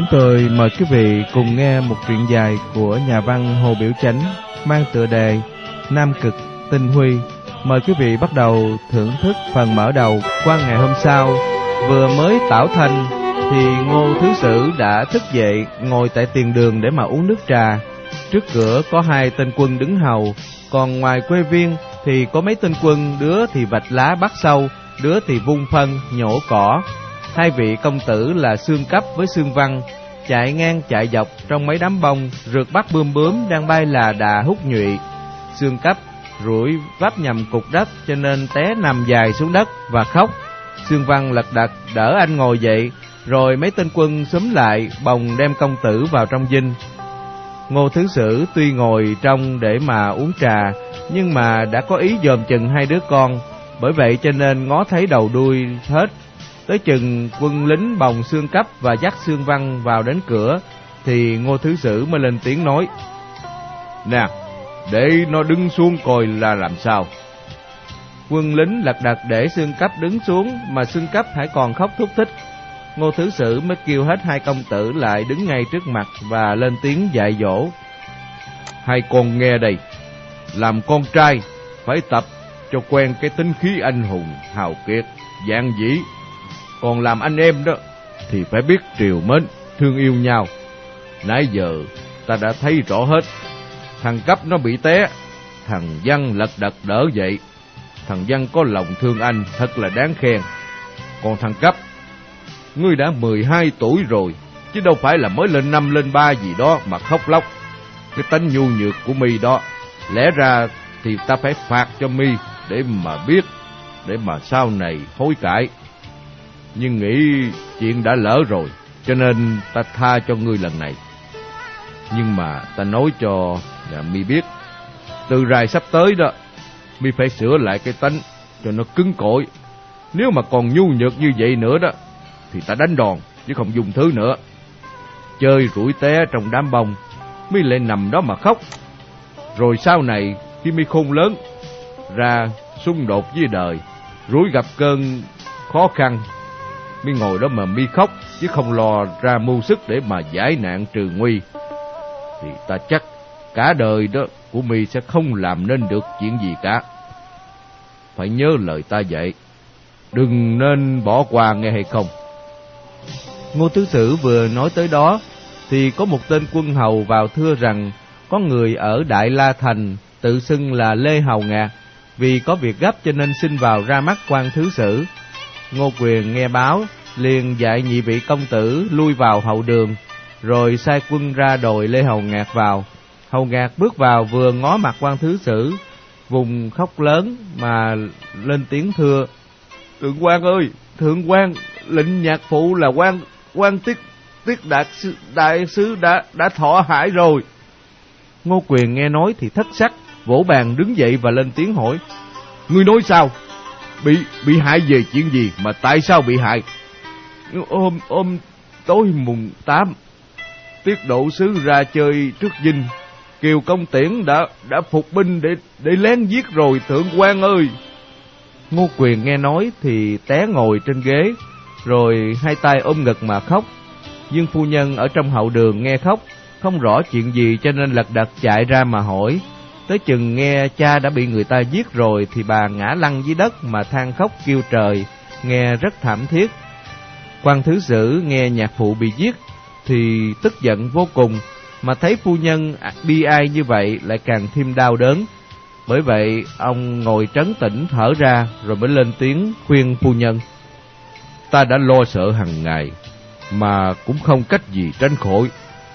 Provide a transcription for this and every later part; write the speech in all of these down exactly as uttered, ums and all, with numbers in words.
Chúng tôi mời quý vị cùng nghe một truyện dài của nhà văn Hồ Biểu Chánh mang tựa đề Nam Cực Tinh Huy. Mời quý vị bắt đầu thưởng thức phần mở đầu. Qua ngày hôm sau, vừa mới tảo thanh thì Ngô Thứ Sử đã thức dậy, ngồi tại tiền đường để mà uống nước trà. Trước cửa có hai tên quân đứng hầu, còn ngoài quê viên thì có mấy tên quân, đứa thì vạch lá bắt sâu, đứa thì vung phân nhổ cỏ. Hai vị công tử là Xương Cấp với Xương Văn chạy ngang chạy dọc trong mấy đám bông, rượt bắt bươm bướm đang bay là đà hút nhụy. Xương Cấp rủi vấp nhầm cục đất cho nên té nằm dài xuống đất và khóc. Xương Văn lật đật đỡ anh ngồi dậy, rồi mấy tên quân xúm lại bồng đem công tử vào trong dinh. Ngô Thứ Sử tuy ngồi trong để mà uống trà, nhưng mà đã có ý dòm chừng hai đứa con, bởi vậy cho nên ngó thấy đầu đuôi hết. Tới chừng quân lính bồng Xương Cấp và dắt Xương Văn vào đến cửa, thì Ngô Thứ Sử mới lên tiếng nói: "Nè, để nó đứng xuống coi là làm sao." Quân lính lật đật để Xương Cấp đứng xuống, mà Xương Cấp hãy còn khóc thúc thích. Ngô Thứ Sử mới kêu hết hai công tử lại đứng ngay trước mặt và lên tiếng dạy dỗ: "Hai con nghe đây, làm con trai phải tập cho quen cái tính khí anh hùng, hào kiệt, dạn dĩ. Còn làm anh em đó thì phải biết trìu mến, thương yêu nhau. Nãy giờ ta đã thấy rõ hết. Thằng Cấp nó bị té, thằng Văn lật đật đỡ dậy. Thằng Văn có lòng thương anh, thật là đáng khen. Còn thằng Cấp, ngươi đã mười hai tuổi rồi, chứ đâu phải là mới lên năm lên ba gì đó mà khóc lóc. Cái tánh nhu nhược của mi đó, lẽ ra thì ta phải phạt cho mi để mà biết, để mà sau này hối cải. Nhưng nghĩ chuyện đã lỡ rồi, cho nên ta tha cho ngươi lần này. Nhưng mà ta nói cho là mi biết, từ rày sắp tới đó, mi phải sửa lại cái tánh cho nó cứng cỏi. Nếu mà còn nhu nhược như vậy nữa đó, thì ta đánh đòn chứ không dùng thứ nữa. Chơi rủi té trong đám bông, mi lại nằm đó mà khóc. Rồi sau này khi mi khôn lớn ra xung đột với đời, rủi gặp cơn khó khăn, mi ngồi đó mà mi khóc chứ không lo ra mưu sức để mà giải nạn trừ nguy, thì ta chắc cả đời đó của mi sẽ không làm nên được chuyện gì cả. Phải nhớ lời ta dạy, đừng nên bỏ qua nghe hay không." Ngô Thứ Sử vừa nói tới đó thì có một tên quân hầu vào thưa rằng có người ở Đại La Thành tự xưng là Lê Hầu Ngạc, vì có việc gấp cho nên xin vào ra mắt quan Thứ Sử. Ngô Quyền nghe báo liền dạy nhị vị công tử lui vào hậu đường, rồi sai quân ra đòi Lê Hầu Ngạc vào. Hầu Ngạc bước vào vừa ngó mặt quan Thứ Sử, vùng khóc lớn mà lên tiếng thưa: "Thượng quan ơi, thượng quan, lệnh nhạc phụ là quan quan tiết tiết đại sứ, đại sứ đã đã thọ hại rồi." Ngô Quyền nghe nói thì thất sắc, vỗ bàn đứng dậy và lên tiếng hỏi: "Ngươi nói sao? Bị bị hại về chuyện gì mà tại sao bị hại?" Hôm hôm tối mùng tám, Tiết độ sứ ra chơi trước dinh, Kiều Công Tiễn đã đã phục binh để để lén giết rồi, thượng quan ơi." Ngô Quyền nghe nói thì té ngồi trên ghế, rồi hai tay ôm ngực mà khóc. Dương phu nhân ở trong hậu đường nghe khóc, không rõ chuyện gì cho nên lật đật chạy ra mà hỏi. Tới chừng nghe cha đã bị người ta giết rồi thì bà ngã lăn dưới đất mà than khóc kêu trời, nghe rất thảm thiết. Quan Thứ Sử nghe nhạc phụ bị giết thì tức giận vô cùng, mà thấy phu nhân bi ai như vậy lại càng thêm đau đớn. Bởi vậy ông ngồi trấn tĩnh thở ra rồi mới lên tiếng khuyên phu nhân: "Ta đã lo sợ hằng ngày mà cũng không cách gì tránh khỏi.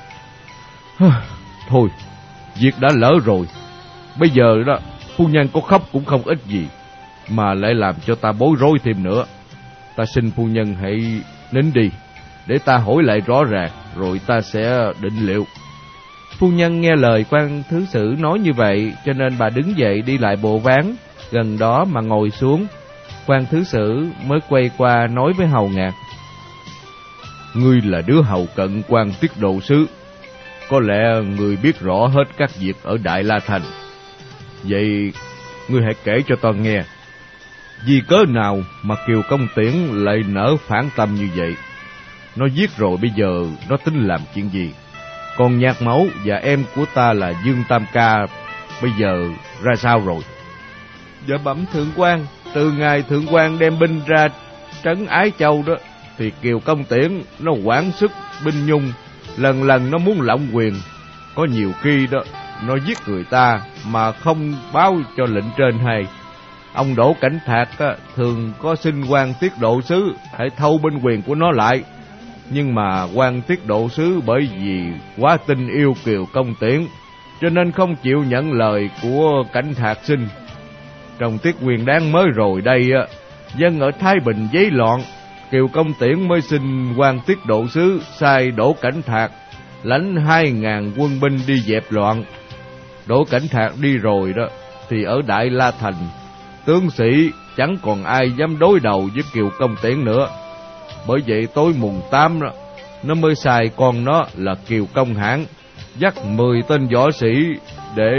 Thôi, việc đã lỡ rồi. Bây giờ đó, phu nhân có khóc cũng không ích gì, mà lại làm cho ta bối rối thêm nữa. Ta xin phu nhân hãy nín đi, để ta hỏi lại rõ ràng, rồi ta sẽ định liệu." Phu nhân nghe lời quan Thứ Sử nói như vậy, cho nên bà đứng dậy đi lại bộ ván gần đó mà ngồi xuống. Quan Thứ Sử mới quay qua nói với Hầu Ngạc: "Ngươi là đứa hầu cận quan tiết độ sứ, có lẽ ngươi biết rõ hết các việc ở Đại La Thành. Vậy ngươi hãy kể cho ta nghe, vì cớ nào mà Kiều Công Tiễn lại nỡ phản tâm như vậy? Nó giết rồi bây giờ nó tính làm chuyện gì? Còn Nhạc Mẫu và em của ta là Dương Tam Ca bây giờ ra sao rồi? Dạ bẩm thượng quan, từ ngày thượng quan đem binh ra trấn Ái Châu đó, thì Kiều Công Tiễn nó quản sức binh nhung, lần lần nó muốn lộng quyền. Có nhiều khi đó nó giết người ta mà không báo cho lệnh trên hay. Ông Đỗ Cảnh Thạc á, thường có xin quan tiết độ sứ hãy thâu binh quyền của nó lại. Nhưng mà quan tiết độ sứ bởi vì quá tin yêu Kiều Công Tiễn, cho nên không chịu nhận lời của Cảnh Thạc xin. Trong tiết nguyên đáng mới rồi đây á, dân ở Thái Bình giấy loạn, Kiều Công Tiễn mới xin quan tiết độ sứ sai Đỗ Cảnh Thạc lãnh hai ngàn quân binh đi dẹp loạn. Đỗ Cảnh Thạc đi rồi đó thì ở Đại La Thành, tướng sĩ chẳng còn ai dám đối đầu với Kiều Công Tiễn nữa. Bởi vậy tối mùng tám đó, nó mới sai con nó là Kiều Công Hãn dắt mười tên võ sĩ để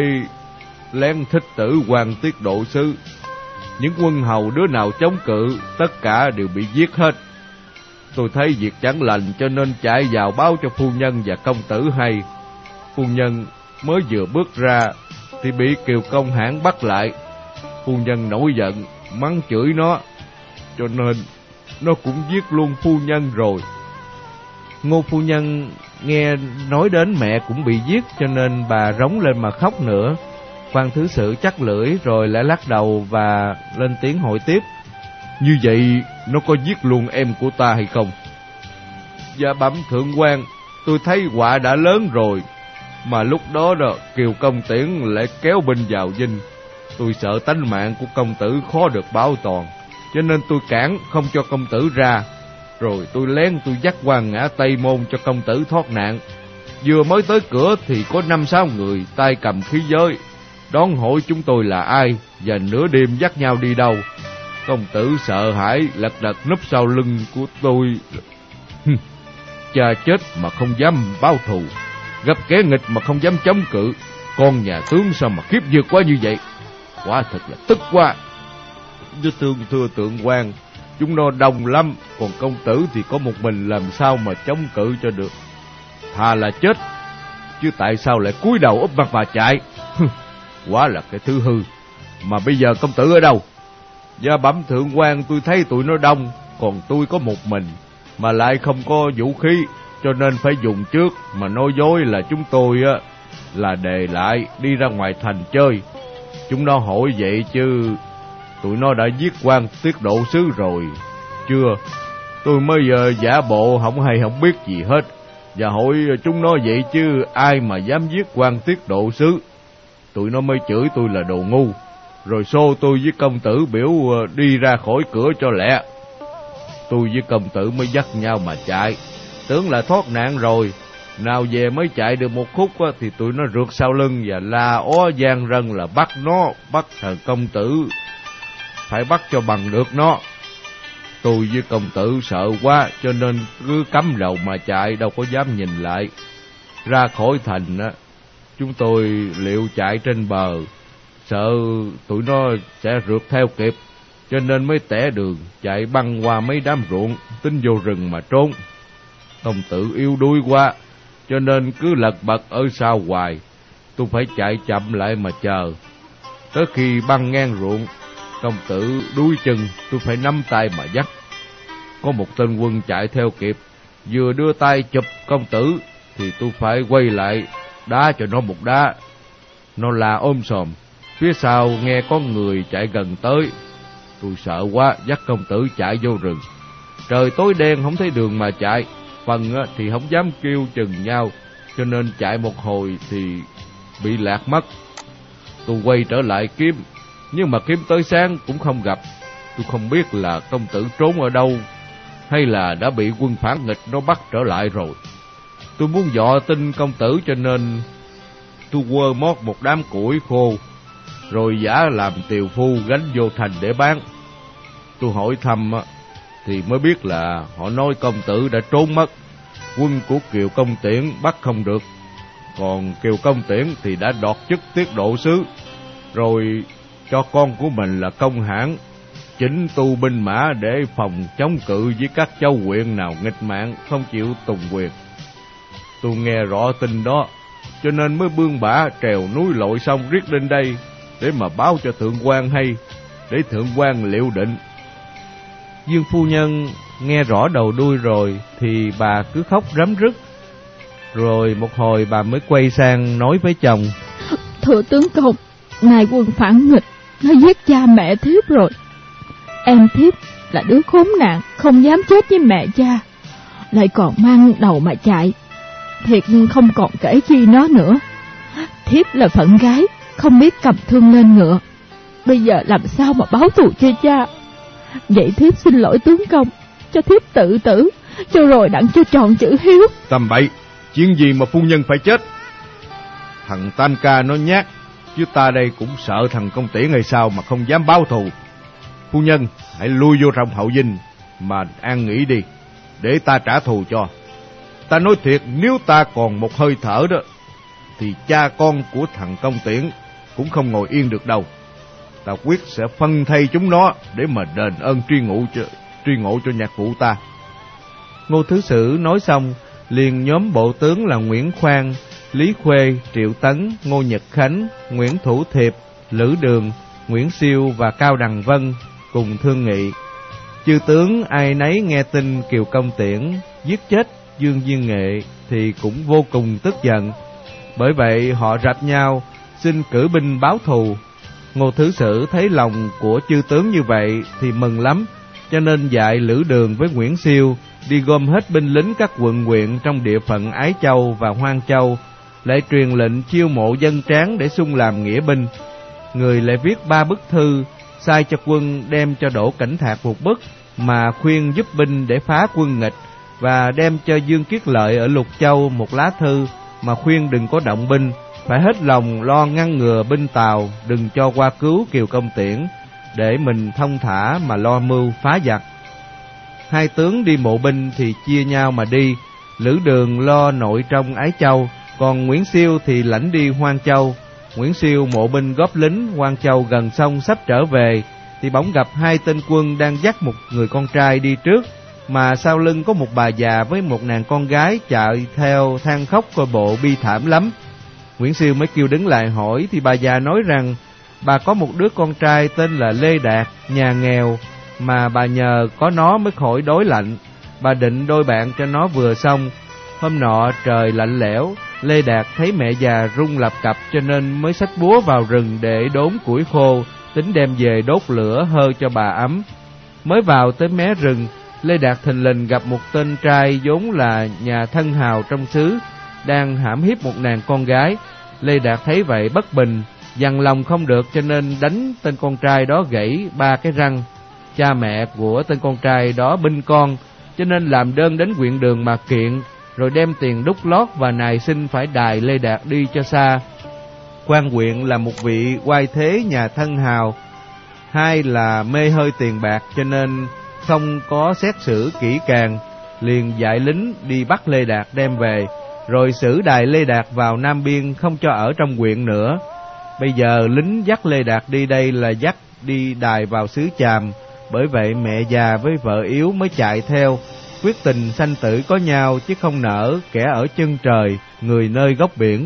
lén thích tử quan tiết độ sứ. Những quân hầu đứa nào chống cự, tất cả đều bị giết hết. Tôi thấy việc chẳng lành cho nên chạy vào báo cho phu nhân và công tử hay. Phu nhân mới vừa bước ra thì bị Kiều Công Hãn bắt lại. Phu nhân nổi giận, mắng chửi nó, cho nên nó cũng giết luôn phu nhân rồi. Ngô phu nhân nghe nói đến mẹ cũng bị giết, cho nên bà rống lên mà khóc nữa. Quan thứ sự chắc lưỡi rồi lại lắc đầu và lên tiếng hỏi tiếp: Như vậy nó có giết luôn em của ta hay không? Dạ bẩm thượng quan, tôi thấy họa đã lớn rồi, mà lúc đó đó Kiều Công Tiễn lại kéo binh vào dinh. Tôi sợ tánh mạng của công tử khó được bảo toàn, cho nên tôi cản không cho công tử ra. Rồi tôi lén tôi dắt qua ngã Tây Môn cho công tử thoát nạn. Vừa mới tới cửa thì có năm sáu người tay cầm khí giới đón hỏi chúng tôi là ai và nửa đêm dắt nhau đi đâu. Công tử sợ hãi lật đật núp sau lưng của tôi. Cha chết mà không dám báo thù, gặp kẻ nghịch mà không dám chống cự, con nhà tướng sao mà khiếp vượt quá như vậy? Quả thật là tức quá. Với thưa thưa thượng quan, chúng nó đông lắm, còn công tử thì có một mình, làm sao mà chống cự cho được? Thà là chết, chứ tại sao lại cúi đầu úp mặt mà chạy? Quá là cái thứ hư. Mà bây giờ công tử ở đâu? Dạ bẩm thượng quan, tôi thấy tụi nó đông, còn tôi có một mình, mà lại không có vũ khí, cho nên phải dùng trước, mà nói dối là chúng tôi á là đề lại đi ra ngoài thành chơi. Chúng nó hỏi vậy chứ tụi nó đã giết quan tiết độ sứ rồi chưa? Tôi mới giờ giả bộ không hay không biết gì hết, và hỏi chúng nó vậy chứ ai mà dám giết quan tiết độ sứ. Tụi nó mới chửi tôi là đồ ngu, rồi xô tôi với công tử biểu đi ra khỏi cửa cho lẹ. Tôi với công tử mới dắt nhau mà chạy, tưởng là thoát nạn rồi. Nào về mới chạy được một khúc á, thì tụi nó rượt sau lưng và la ó gian rân là bắt nó, bắt thằng công tử, phải bắt cho bằng được nó. Tôi với công tử sợ quá, cho nên cứ cắm đầu mà chạy, đâu có dám nhìn lại. Ra khỏi thành á, chúng tôi liệu chạy trên bờ, sợ tụi nó sẽ rượt theo kịp, cho nên mới tẻ đường chạy băng qua mấy đám ruộng, tính vô rừng mà trốn. Công tử yếu đuối quá, cho nên cứ lật bật ở sau hoài. Tôi phải chạy chậm lại mà chờ. Tới khi băng ngang ruộng, công tử đuối chân, tôi phải nắm tay mà dắt. Có một tên quân chạy theo kịp, vừa đưa tay chụp công tử thì tôi phải quay lại đá cho nó một đá. Nó la ôm sòm, phía sau nghe có người chạy gần tới. Tôi sợ quá, dắt công tử chạy vô rừng. Trời tối đen không thấy đường mà chạy, phần thì không dám kêu chừng nhau, cho nên chạy một hồi thì bị lạc mất. Tôi quay trở lại kiếm, nhưng mà kiếm tới sáng cũng không gặp. Tôi không biết là công tử trốn ở đâu, hay là đã bị quân phản nghịch nó bắt trở lại rồi. Tôi muốn dọ tin công tử, cho nên tôi quơ mót một đám củi khô, rồi giả làm tiều phu gánh vô thành để bán. Tôi hỏi thăm thì mới biết là họ nói công tử đã trốn mất, quân của Kiều Công Tiễn bắt không được. Còn Kiều Công Tiễn thì đã đoạt chức tiết độ sứ, rồi cho con của mình là Công Hãn chỉnh tu binh mã để phòng chống cự với các châu huyện nào nghịch mạng không chịu tùng quyền. Tôi nghe rõ tin đó, cho nên mới bươn bả trèo núi lội sông riết lên đây để mà báo cho thượng quan hay, để thượng quan liệu định. Dương phu nhân nghe rõ đầu đuôi rồi thì bà cứ khóc rắm rứt. Rồi một hồi bà mới quay sang nói với chồng: Thưa tướng công, ngài quân phản nghịch, nó giết cha mẹ thiếp rồi. Em thiếp là đứa khốn nạn, không dám chết với mẹ cha, lại còn mang đầu mà chạy, thiệt không còn kể chi nó nữa. Thiếp là phận gái, không biết cầm thương lên ngựa, bây giờ làm sao mà báo thù cho cha. Vậy thiếp xin lỗi tướng công, cho thiếp tự tử, cho rồi đặng cho tròn chữ hiếu. Tầm bậy, chuyện gì mà phu nhân phải chết? Thằng Tam Ca nó nhát, chứ ta đây cũng sợ thằng Công Tiễn hay sao mà không dám báo thù. Phu nhân hãy lui vô trong hậu dinh mà an nghỉ đi, để ta trả thù cho. Ta nói thiệt, nếu ta còn một hơi thở đó thì cha con của thằng Công Tiễn cũng không ngồi yên được đâu. Ta quyết sẽ phân thay chúng nó để mà đền ơn truy ngộ cho, truy ngộ cho nhạc phụ ta. Ngô Thứ Sử nói xong, liền nhóm bộ tướng là Nguyễn Khoan, Lý Khuê, Triệu Tấn, Ngô Nhật Khánh, Nguyễn Thủ Thiệp, Lữ Đường, Nguyễn Siêu và Cao Đằng Vân cùng thương nghị. Chư tướng ai nấy nghe tin Kiều Công Tiễn giết chết Dương Diên Nghệ thì cũng vô cùng tức giận. Bởi vậy họ rạch nhau xin cử binh báo thù. Ngô Thứ Sử thấy lòng của chư tướng như vậy thì mừng lắm, cho nên dạy Lữ Đường với Nguyễn Siêu đi gom hết binh lính các quận huyện trong địa phận Ái Châu và Hoang Châu, lại truyền lệnh chiêu mộ dân tráng để xung làm nghĩa binh. Người lại viết ba bức thư sai cho quân đem cho Đỗ Cảnh Thạc một bức mà khuyên giúp binh để phá quân nghịch, và đem cho Dương Kiết Lợi ở Lục Châu một lá thư mà khuyên đừng có động binh, phải hết lòng lo ngăn ngừa binh Tào đừng cho qua cứu Kiều Công Tiễn, để mình thông thả mà lo mưu phá giặc. Hai tướng đi mộ binh thì chia nhau mà đi. Lữ Đường lo nội trong Ái Châu, còn Nguyễn Siêu thì lãnh đi Hoang Châu. Nguyễn Siêu mộ binh góp lính, Hoang Châu gần xong sắp trở về thì bỗng gặp hai tên quân đang dắt một người con trai đi trước, mà sau lưng có một bà già với một nàng con gái chạy theo than khóc coi bộ bi thảm lắm. Nguyễn Siêu mới kêu đứng lại hỏi thì bà già nói rằng bà có một đứa con trai tên là Lê Đạt, nhà nghèo, mà bà nhờ có nó mới khỏi đói lạnh. Bà định đôi bạn cho nó vừa xong. Hôm nọ trời lạnh lẽo, Lê Đạt thấy mẹ già run lập cập cho nên mới xách búa vào rừng để đốn củi khô, tính đem về đốt lửa hơ cho bà ấm. Mới vào tới mé rừng, Lê Đạt thình lình gặp một tên trai vốn là nhà thân hào trong xứ đang hãm hiếp một nàng con gái. Lê Đạt thấy vậy bất bình, dằn lòng không được cho nên đánh tên con trai đó gãy ba cái răng. Cha mẹ của tên con trai đó binh con, cho nên làm đơn đến huyện Đường mà kiện, rồi đem tiền đúc lót và nài xin phải đài Lê Đạt đi cho xa. Quan huyện là một vị oai thế nhà thân hào, hai là mê hơi tiền bạc cho nên không có xét xử kỹ càng, liền dạy lính đi bắt Lê Đạt đem về, rồi xử đài Lê Đạt vào Nam Biên, không cho ở trong huyện nữa. Bây giờ lính dắt Lê Đạt đi đây là dắt đi đài vào xứ Chàm, bởi vậy mẹ già với vợ yếu mới chạy theo, quyết tình sanh tử có nhau chứ không nỡ kẻ ở chân trời, người nơi góc biển.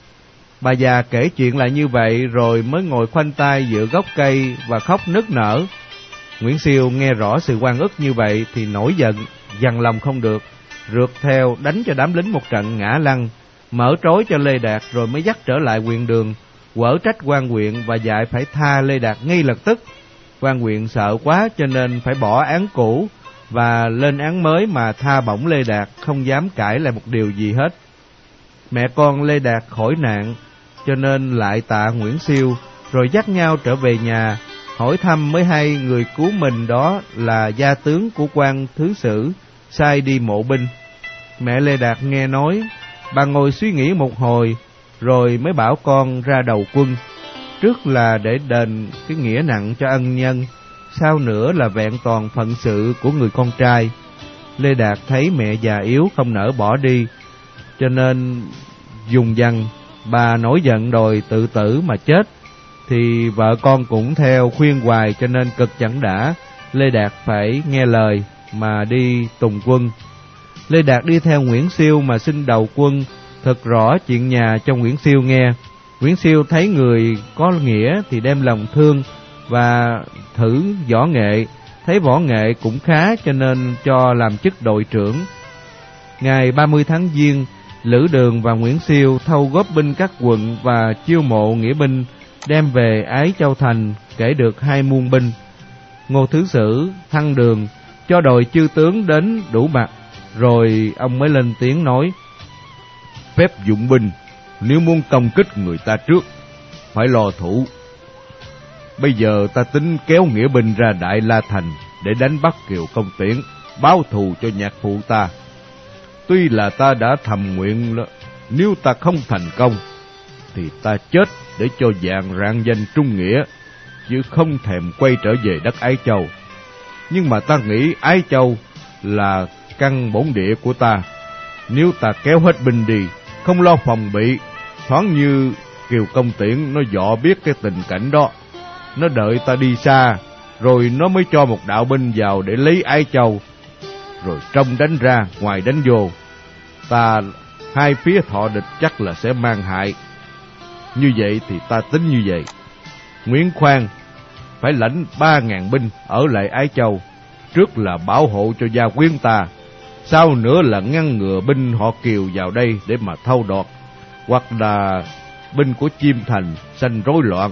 Bà già kể chuyện lại như vậy rồi mới ngồi khoanh tay giữa gốc cây và khóc nức nở. Nguyễn Siêu nghe rõ sự oan ức như vậy thì nổi giận, dằn lòng không được, rượt theo đánh cho đám lính một trận ngã lăn, mở trói cho Lê Đạt rồi mới dắt trở lại huyện Đường, quở trách quan huyện và dạy phải tha Lê Đạt ngay lập tức. Quan huyện sợ quá cho nên phải bỏ án cũ và lên án mới mà tha bổng Lê Đạt, không dám cãi lại một điều gì hết. Mẹ con Lê Đạt khỏi nạn cho nên lại tạ Nguyễn Siêu, rồi dắt nhau trở về nhà. Hỏi thăm mới hay người cứu mình đó là gia tướng của quan Thứ Sử sai đi mộ binh. Mẹ Lê Đạt nghe nói, bà ngồi suy nghĩ một hồi rồi mới bảo con ra đầu quân. Trước là để đền cái nghĩa nặng cho ân nhân, sau nữa là vẹn toàn phận sự của người con trai. Lê Đạt thấy mẹ già yếu không nỡ bỏ đi, cho nên dùng dằn, bà nổi giận đòi tự tử mà chết. Thì vợ con cũng theo khuyên hoài cho nên cực chẳng đã, Lê Đạt phải nghe lời mà đi tùng quân. Lê Đạt đi theo Nguyễn Siêu mà xin đầu quân, thật rõ chuyện nhà cho Nguyễn Siêu nghe. Nguyễn Siêu thấy người có nghĩa thì đem lòng thương và thử võ nghệ, thấy võ nghệ cũng khá cho nên cho làm chức đội trưởng. Ngày ba mươi tháng Giêng, Lữ Đường và Nguyễn Siêu thâu góp binh các quận và chiêu mộ nghĩa binh, đem về Ái Châu thành, kể được hai muôn binh. Ngô Thứ Sử thăng đường, cho đội chư tướng đến đủ mặt, rồi ông mới lên tiếng nói: phép dụng binh, nếu muốn công kích người ta trước, phải lo thủ. Bây giờ ta tính kéo nghĩa binh ra Đại La Thành để đánh bắt Kiều Công Tiễn, báo thù cho nhạc phụ ta. Tuy là ta đã thầm nguyện, nếu ta không thành công, thì ta chết để cho vàng rạng danh trung nghĩa, chứ không thèm quay trở về đất Ái Châu. Nhưng mà ta nghĩ Ái Châu là căn bổn địa của ta, nếu ta kéo hết binh đi, không lo phòng bị, thoáng như Kiều Công Tiễn nó dọ biết cái tình cảnh đó, nó đợi ta đi xa, rồi nó mới cho một đạo binh vào để lấy Ái Châu, rồi trong đánh ra, ngoài đánh vô, ta hai phía thọ địch chắc là sẽ mang hại. Như vậy thì ta tính như vậy: Nguyễn Khoan phải lãnh ba ngàn binh ở lại Ái Châu, trước là bảo hộ cho gia quyến ta, sau nữa là ngăn ngừa binh họ Kiều vào đây để mà thâu đoạt, hoặc là binh của Chiêm Thành sanh rối loạn.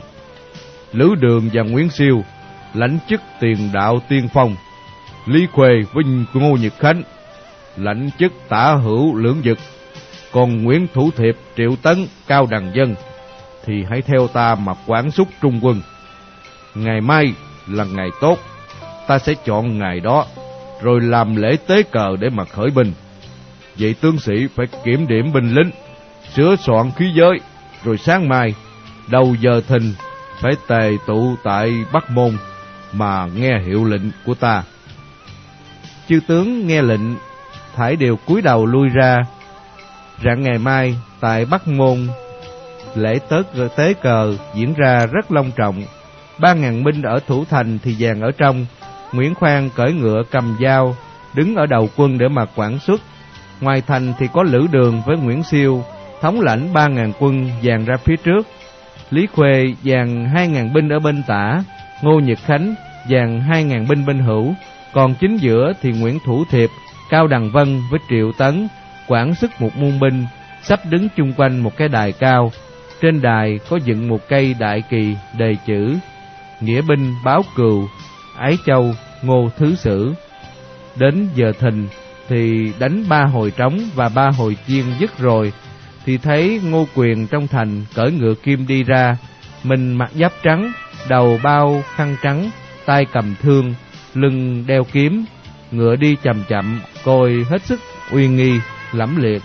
Lữ Đường và Nguyễn Siêu lãnh chức tiền đạo tiên phong, Lý Khuê với Ngô Nhật Khánh lãnh chức tả hữu lưỡng dực, còn Nguyễn Thủ Thiệp, Triệu Tấn, Cao Đằng Dân thì hãy theo ta mà quản xúc trung quân. Ngày mai là ngày tốt, ta sẽ chọn ngày đó, rồi làm lễ tế cờ để mà khởi binh. Vậy tướng sĩ phải kiểm điểm binh lính, sửa soạn khí giới, rồi sáng mai đầu giờ thìn phải tề tụ tại Bắc Môn mà nghe hiệu lệnh của ta. Chư tướng nghe lệnh, thải đều cúi đầu lui ra. Rạng ngày mai tại Bắc Môn, lễ tớt tế cờ diễn ra rất long trọng. Ba ngàn binh ở thủ thành thì dàn ở trong. Nguyễn Khoan cởi ngựa cầm dao, đứng ở đầu quân để mà quản xuất. Ngoài thành thì có Lữ Đường với Nguyễn Siêu thống lãnh ba ngàn quân dàn ra phía trước. Lý Khuê dàn hai ngàn binh ở bên tả, Ngô Nhật Khánh dàn hai ngàn binh bên hữu. Còn chính giữa thì Nguyễn Thủ Thiệp, Cao Đằng Vân với Triệu Tấn quản sức một muôn binh, sắp đứng chung quanh một cái đài cao. Trên đài có dựng một cây đại kỳ đề chữ: Nghĩa binh báo cừu, Ái Châu, Ngô Thứ Sử. Đến giờ thìn thì đánh ba hồi trống và ba hồi chiên dứt rồi, thì thấy Ngô Quyền trong thành cởi ngựa kim đi ra. Mình mặc giáp trắng, đầu bao khăn trắng, tay cầm thương, lưng đeo kiếm, ngựa đi chậm chậm, coi hết sức uy nghi lẫm liệt.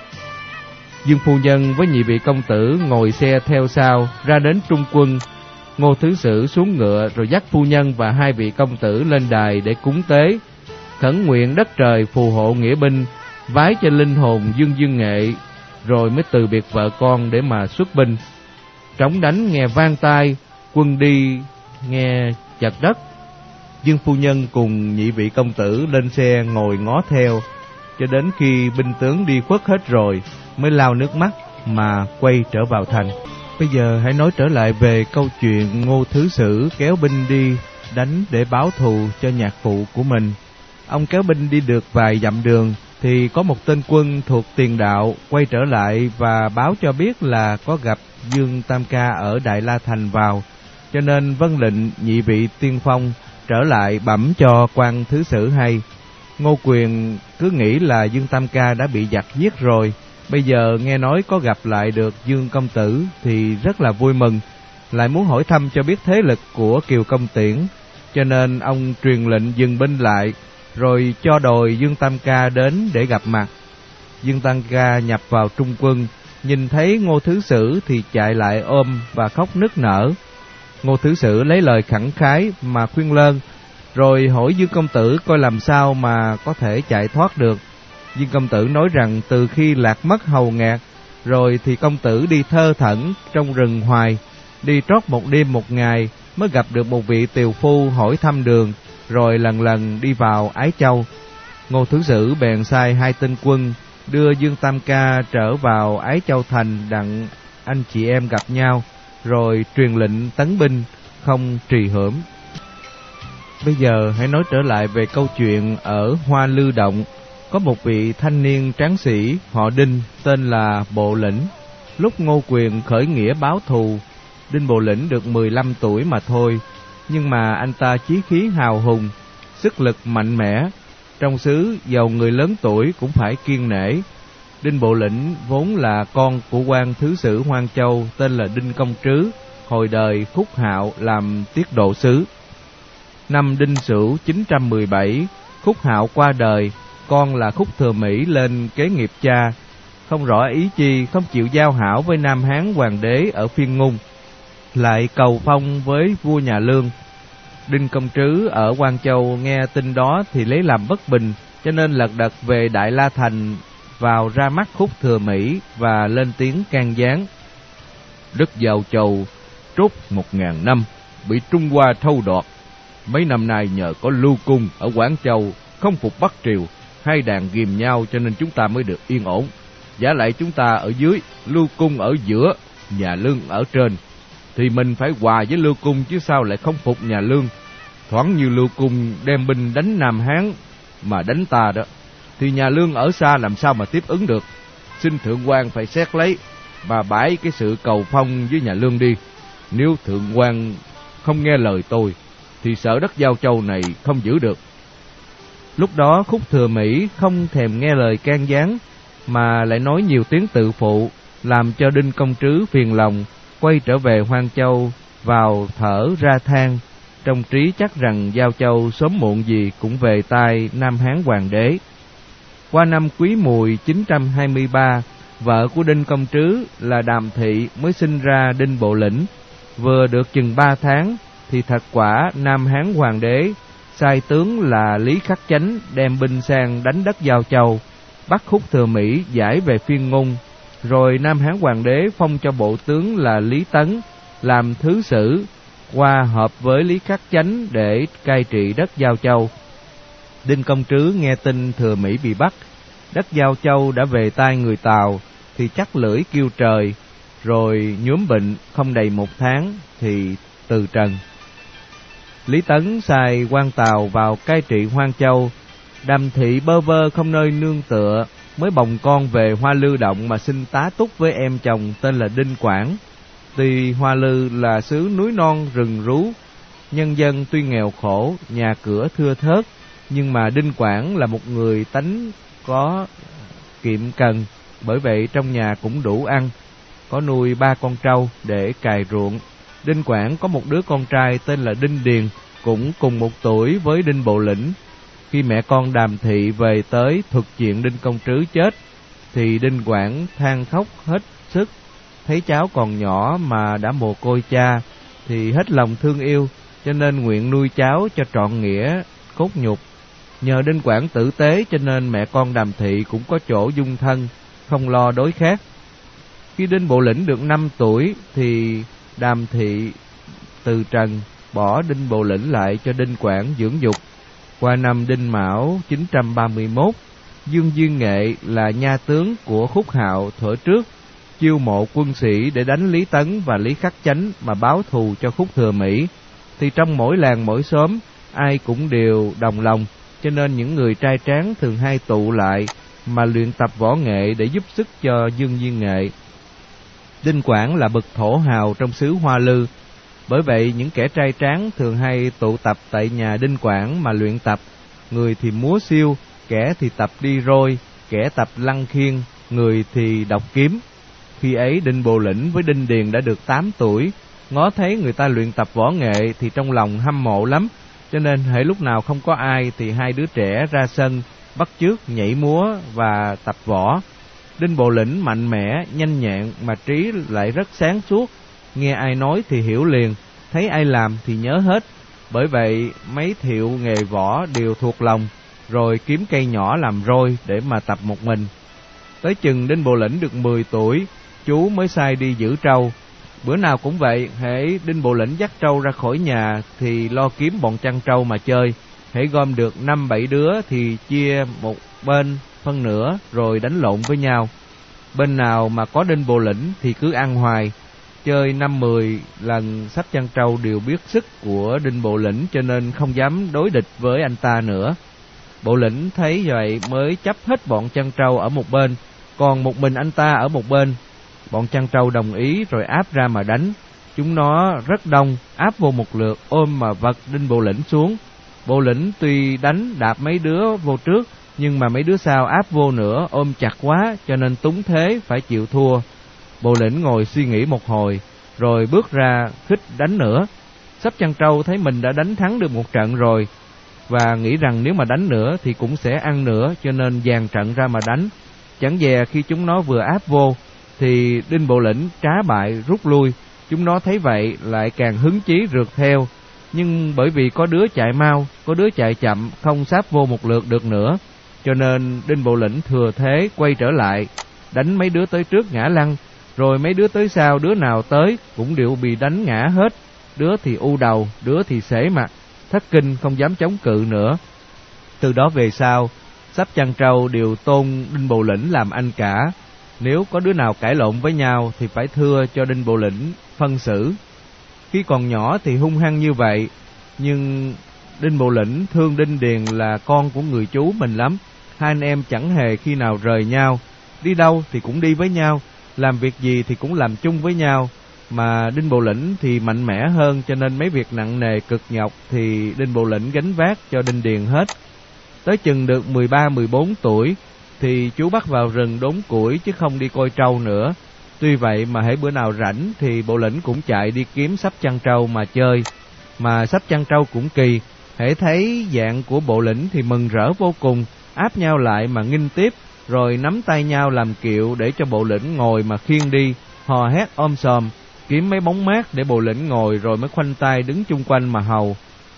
Dương phu nhân với nhị vị công tử ngồi xe theo sau ra đến trung quân. Ngô Thứ Sử xuống ngựa rồi dắt phu nhân và hai vị công tử lên đài để cúng tế, khẩn nguyện đất trời phù hộ nghĩa binh, vái cho linh hồn Dương Dương Nghệ, rồi mới từ biệt vợ con để mà xuất binh. Trống đánh nghe vang tai, quân đi nghe chật đất. Dương phu nhân cùng nhị vị công tử lên xe ngồi ngó theo, cho đến khi binh tướng đi khuất hết rồi mới lau nước mắt mà quay trở vào thành. Bây giờ hãy nói trở lại về câu chuyện Ngô Thứ Sử kéo binh đi đánh để báo thù cho nhạc phụ của mình. Ông kéo binh đi được vài dặm đường thì có một tên quân thuộc tiền đạo quay trở lại và báo cho biết là có gặp Dương Tam Ca ở Đại La Thành vào, cho nên vâng lệnh nhị vị tiên phong trở lại bẩm cho quan Thứ Sử hay. Ngô Quyền cứ nghĩ là Dương Tam Ca đã bị giặc giết rồi, bây giờ nghe nói có gặp lại được Dương công tử thì rất là vui mừng, lại muốn hỏi thăm cho biết thế lực của Kiều Công Tiễn, cho nên ông truyền lệnh dừng binh lại, rồi cho đòi Dương Tam Ca đến để gặp mặt. Dương Tam Ca nhập vào trung quân, nhìn thấy Ngô Thứ Sử thì chạy lại ôm và khóc nức nở. Ngô Thứ Sử lấy lời khẳng khái mà khuyên lơn, rồi hỏi Dương công tử coi làm sao mà có thể chạy thoát được. Dương công tử nói rằng từ khi lạc mất Hầu Ngạc rồi thì công tử đi thơ thẩn trong rừng hoài, đi trót một đêm một ngày mới gặp được một vị tiều phu hỏi thăm đường, rồi lần lần đi vào Ái Châu. Ngô Thứ Sử bèn sai hai tên quân đưa Dương Tam Ca trở vào Ái Châu thành đặng anh chị em gặp nhau, rồi truyền lệnh tấn binh, không trì hoãn. Bây giờ hãy nói trở lại về câu chuyện ở Hoa Lư Động. Có một vị thanh niên tráng sĩ họ Đinh tên là Bộ Lĩnh. Lúc Ngô Quyền khởi nghĩa báo thù, Đinh Bộ Lĩnh được mười lăm tuổi mà thôi, nhưng mà anh ta chí khí hào hùng, sức lực mạnh mẽ. Trong xứ dầu người lớn tuổi cũng phải kiêng nể. Đinh Bộ Lĩnh vốn là con của quan thứ sử Hoan Châu tên là Đinh Công Trứ, hồi đời Khúc Hạo làm tiết độ sứ. Năm Đinh Sửu chín trăm mười bảy, Khúc Hạo qua đời, con là Khúc Thừa Mỹ lên kế nghiệp cha, không rõ ý chi, không chịu giao hảo với Nam Hán hoàng đế ở Phiên Ngung, lại cầu phong với vua nhà Lương. Đinh Công Trứ ở Quan Châu nghe tin đó thì lấy làm bất bình, cho nên lật đật về Đại La Thành, vào ra mắt Khúc Thừa Mỹ và lên tiếng can gián. Đất Giao Châu trốt một ngàn năm, bị Trung Hoa thâu đoạt. Mấy năm nay nhờ có Lưu Cung ở Quảng Châu không phục Bắc Triều, hai đàn ghìm nhau cho nên chúng ta mới được yên ổn. Giả lại chúng ta ở dưới, Lưu Cung ở giữa, nhà Lương ở trên, thì mình phải hòa với Lưu Cung chứ sao lại không phục nhà Lương. Thoáng như Lưu Cung đem binh đánh Nam Hán mà đánh ta đó, thì nhà Lương ở xa làm sao mà tiếp ứng được. Xin thượng quan phải xét lấy và bãi cái sự cầu phong với nhà Lương đi. Nếu thượng quan không nghe lời tôi thì sợ đất Giao Châu này không giữ được. Lúc đó Khúc Thừa Mỹ không thèm nghe lời can gián, mà lại nói nhiều tiếng tự phụ, làm cho Đinh Công Trứ phiền lòng, quay trở về Hoan Châu, vào thở ra than, trong trí chắc rằng Giao Châu sớm muộn gì cũng về tay Nam Hán hoàng đế. Qua năm Quý Mùi chín trăm hai mươi ba, vợ của Đinh Công Trứ là Đàm Thị mới sinh ra Đinh Bộ Lĩnh. Vừa được chừng ba tháng thì thật quả Nam Hán hoàng đế sai tướng là Lý Khắc Chánh đem binh sang đánh đất Giao Châu, bắt Khúc Thừa Mỹ giải về Phiên Ngung. Rồi Nam Hán hoàng đế phong cho bộ tướng là Lý Tấn làm thứ sử, qua hợp với Lý Khắc Chánh để cai trị đất Giao Châu. Đinh Công Trứ nghe tin Thừa Mỹ bị bắt, đất Giao Châu đã về tay người Tàu, thì chắc lưỡi kêu trời, rồi nhuốm bệnh không đầy một tháng thì từ trần. Lý Tấn sai quan Tàu vào cai trị Hoan Châu. Đàm Thị bơ vơ không nơi nương tựa, mới bồng con về Hoa Lư Động mà xin tá túc với em chồng tên là Đinh Quảng. Tuy Hoa Lư là xứ núi non rừng rú, nhân dân tuy nghèo khổ, nhà cửa thưa thớt, nhưng mà Đinh Quảng là một người tánh có kiệm cần, bởi vậy trong nhà cũng đủ ăn, có nuôi ba con trâu để cày ruộng. Đinh Quảng có một đứa con trai tên là Đinh Điền, cũng cùng một tuổi với Đinh Bộ Lĩnh. Khi mẹ con Đàm Thị về tới thuật chuyện Đinh Công Trứ chết, thì Đinh Quảng than khóc hết sức, thấy cháu còn nhỏ mà đã mồ côi cha, thì hết lòng thương yêu, cho nên nguyện nuôi cháu cho trọn nghĩa cốt nhục. Nhờ Đinh Quảng tử tế cho nên mẹ con Đàm Thị cũng có chỗ dung thân, không lo đối khác. Khi Đinh Bộ Lĩnh được năm tuổi thì Đàm Thị từ trần, bỏ Đinh Bộ Lĩnh lại cho Đinh Quảng dưỡng dục. Qua năm Đinh Mão chín trăm ba mươi mốt, Dương Duyên Nghệ là nha tướng của Khúc Hạo thuở trước, chiêu mộ quân sĩ để đánh Lý Tấn và Lý Khắc Chánh mà báo thù cho Khúc Thừa Mỹ. Thì trong mỗi làng mỗi xóm ai cũng đều đồng lòng, cho nên những người trai tráng thường hay tụ lại mà luyện tập võ nghệ để giúp sức cho Dương Duyên Nghệ. Đinh Quảng là bậc thổ hào trong xứ Hoa Lư, bởi vậy những kẻ trai tráng thường hay tụ tập tại nhà Đinh Quảng mà luyện tập, người thì múa xiêu, kẻ thì tập đi roi, kẻ tập lăng khiên, người thì đọc kiếm. Khi ấy Đinh Bộ Lĩnh với Đinh Điền đã được tám tuổi, ngó thấy người ta luyện tập võ nghệ thì trong lòng hâm mộ lắm, cho nên hễ lúc nào không có ai thì hai đứa trẻ ra sân bắt chước nhảy múa và tập võ. Đinh Bộ Lĩnh mạnh mẽ, nhanh nhẹn mà trí lại rất sáng suốt, nghe ai nói thì hiểu liền, thấy ai làm thì nhớ hết. Bởi vậy mấy thiệu nghề võ đều thuộc lòng, rồi kiếm cây nhỏ làm roi để mà tập một mình. Tới chừng Đinh Bộ Lĩnh được mười tuổi, chú mới sai đi giữ trâu. Bữa nào cũng vậy, hễ Đinh Bộ Lĩnh dắt trâu ra khỏi nhà thì lo kiếm bọn chăn trâu mà chơi, hãy gom được năm bảy đứa thì chia một bên phân nửa rồi đánh lộn với nhau. Bên nào mà có Đinh Bộ Lĩnh thì cứ ăn hoài. Chơi năm mười lần Sắp Chăn Trâu đều biết sức của Đinh Bộ Lĩnh, cho nên không dám đối địch với anh ta nữa. Bộ Lĩnh thấy vậy mới chấp hết bọn chăn trâu ở một bên, còn một mình anh ta ở một bên. Bọn chăn trâu đồng ý rồi áp ra mà đánh. Chúng nó rất đông, áp vô một lượt, ôm mà vật Đinh Bộ Lĩnh xuống. Bộ Lĩnh tuy đánh đạp mấy đứa vô trước, nhưng mà mấy đứa sau áp vô nữa, ôm chặt quá, cho nên túng thế phải chịu thua. Bộ Lĩnh ngồi suy nghĩ một hồi, rồi bước ra khích đánh nữa. Sắp Chăn Trâu thấy mình đã đánh thắng được một trận rồi, và nghĩ rằng nếu mà đánh nữa thì cũng sẽ ăn nữa, cho nên dàn trận ra mà đánh. Chẳng dè khi chúng nó vừa áp vô, thì Đinh Bộ Lĩnh trá bại rút lui. Chúng nó thấy vậy lại càng hứng chí rượt theo, nhưng bởi vì có đứa chạy mau, có đứa chạy chậm, không sáp vô một lượt được nữa, cho nên Đinh Bộ Lĩnh thừa thế quay trở lại, đánh mấy đứa tới trước ngã lăn, rồi mấy đứa tới sau đứa nào tới cũng đều bị đánh ngã hết. Đứa thì u đầu, đứa thì xể mặt, thất kinh không dám chống cự nữa. Từ đó về sau, Sắp Chăn Trâu đều tôn Đinh Bộ Lĩnh làm anh cả. Nếu có đứa nào cãi lộn với nhau thì phải thưa cho Đinh Bộ Lĩnh phân xử. Khi còn nhỏ thì hung hăng như vậy, nhưng Đinh Bộ Lĩnh thương Đinh Điền là con của người chú mình lắm. Hai anh em chẳng hề khi nào rời nhau, đi đâu thì cũng đi với nhau, làm việc gì thì cũng làm chung với nhau. Mà Đinh Bộ Lĩnh thì mạnh mẽ hơn, cho nên mấy việc nặng nề cực nhọc thì Đinh Bộ Lĩnh gánh vác cho Đinh Điền hết. Tới chừng được mười ba mười bốn tuổi thì chú bắt vào rừng đốn củi chứ không đi coi trâu nữa. Tuy vậy mà hễ bữa nào rảnh thì Bộ Lĩnh cũng chạy đi kiếm Sắp Chăn Trâu mà chơi. Mà Sắp Chăn Trâu cũng kỳ, hễ thấy dạng của Bộ Lĩnh thì mừng rỡ vô cùng, áp nhau lại mà nghinh tiếp, rồi nắm tay nhau làm kiệu để cho Bộ Lĩnh ngồi mà khiêng đi, hò hét om sòm, kiếm mấy bóng mát để Bộ Lĩnh ngồi rồi mới khoanh tay đứng chung quanh mà hầu.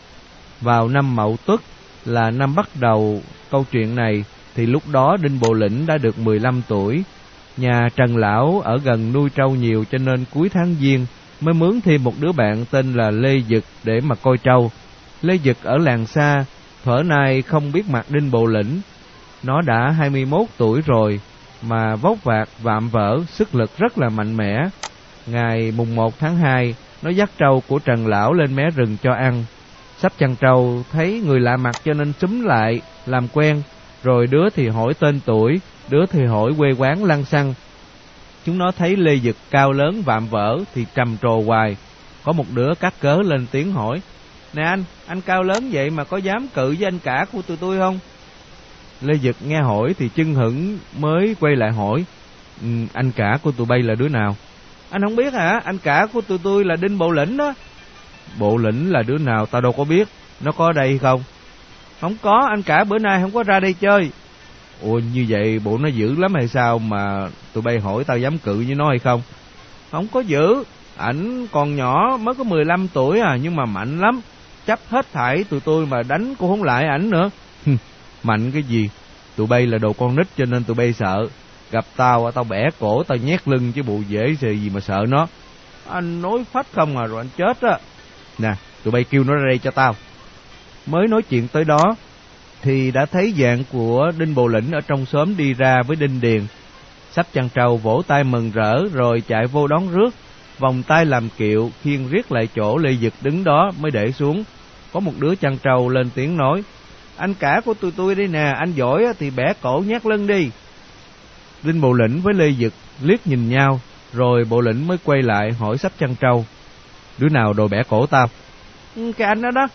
Vào năm Mậu Tuất là năm bắt đầu câu chuyện này, thì lúc đó Đinh Bộ Lĩnh đã được mười lăm tuổi. Nhà Trần Lão ở gần nuôi trâu nhiều, cho nên cuối tháng Giêng mới mướn thêm một đứa bạn tên là Lê Dực để mà coi trâu. Lê Dực ở làng xa, thuở nay không biết mặt Đinh Bộ Lĩnh. Nó đã hai mươi mốt tuổi rồi, mà vóc vạc vạm vỡ, sức lực rất là mạnh mẽ. Ngày mùng một tháng hai, nó dắt trâu của Trần Lão lên mé rừng cho ăn. Sắp Chăn Trâu thấy người lạ mặt cho nên xúm lại, làm quen, rồi đứa thì hỏi tên tuổi, đứa thì hỏi quê quán lăng xăng. Chúng nó thấy Lê Dực cao lớn vạm vỡ thì trầm trồ hoài. Có một đứa cắt cớ lên tiếng hỏi: "Nè anh, anh cao lớn vậy mà có dám cự với anh cả của tụi tôi không?" Lê Dực nghe hỏi thì chưng hửng mới quay lại hỏi: ừ, "Anh cả của tụi bay là đứa nào?" "Anh không biết hả? Anh cả của tụi tôi là Đinh Bộ Lĩnh đó." "Bộ Lĩnh là đứa nào tao đâu có biết, nó có ở đây không?" "Không có, anh cả bữa nay không có ra đây chơi." "Ủa như vậy bộ nó dữ lắm hay sao mà tụi bay hỏi tao dám cự với nó hay không?" "Không có dữ, ảnh còn nhỏ mới có mười lăm tuổi à, nhưng mà mạnh lắm, chấp hết thảy tụi tôi mà đánh cũng không lại ảnh nữa." "Mạnh cái gì, tụi bay là đồ con nít cho nên tụi bay sợ. Gặp tao, tao bẻ cổ, tao nhét lưng chứ bộ dễ gì mà sợ nó." "Anh nói phách không à, rồi anh chết á." "Nè, tụi bay kêu nó ra đây cho tao." Mới nói chuyện tới đó thì đã thấy dạng của Đinh Bộ Lĩnh ở trong xóm đi ra với Đinh Điền. Sắp Chăn Trâu vỗ tay mừng rỡ rồi chạy vô đón rước, vòng tay làm kiệu, khiêng riết lại chỗ Lê Dực đứng đó mới để xuống. Có một đứa chăn trâu lên tiếng nói: "Anh cả của tụi tôi đây nè, anh giỏi thì bẻ cổ nhát lưng đi." Đinh Bộ Lĩnh với Lê Dực liếc nhìn nhau, rồi Bộ Lĩnh mới quay lại hỏi Sắp Chăn Trâu: "Đứa nào đòi bẻ cổ tao?" "Ừ, cái anh đó đó."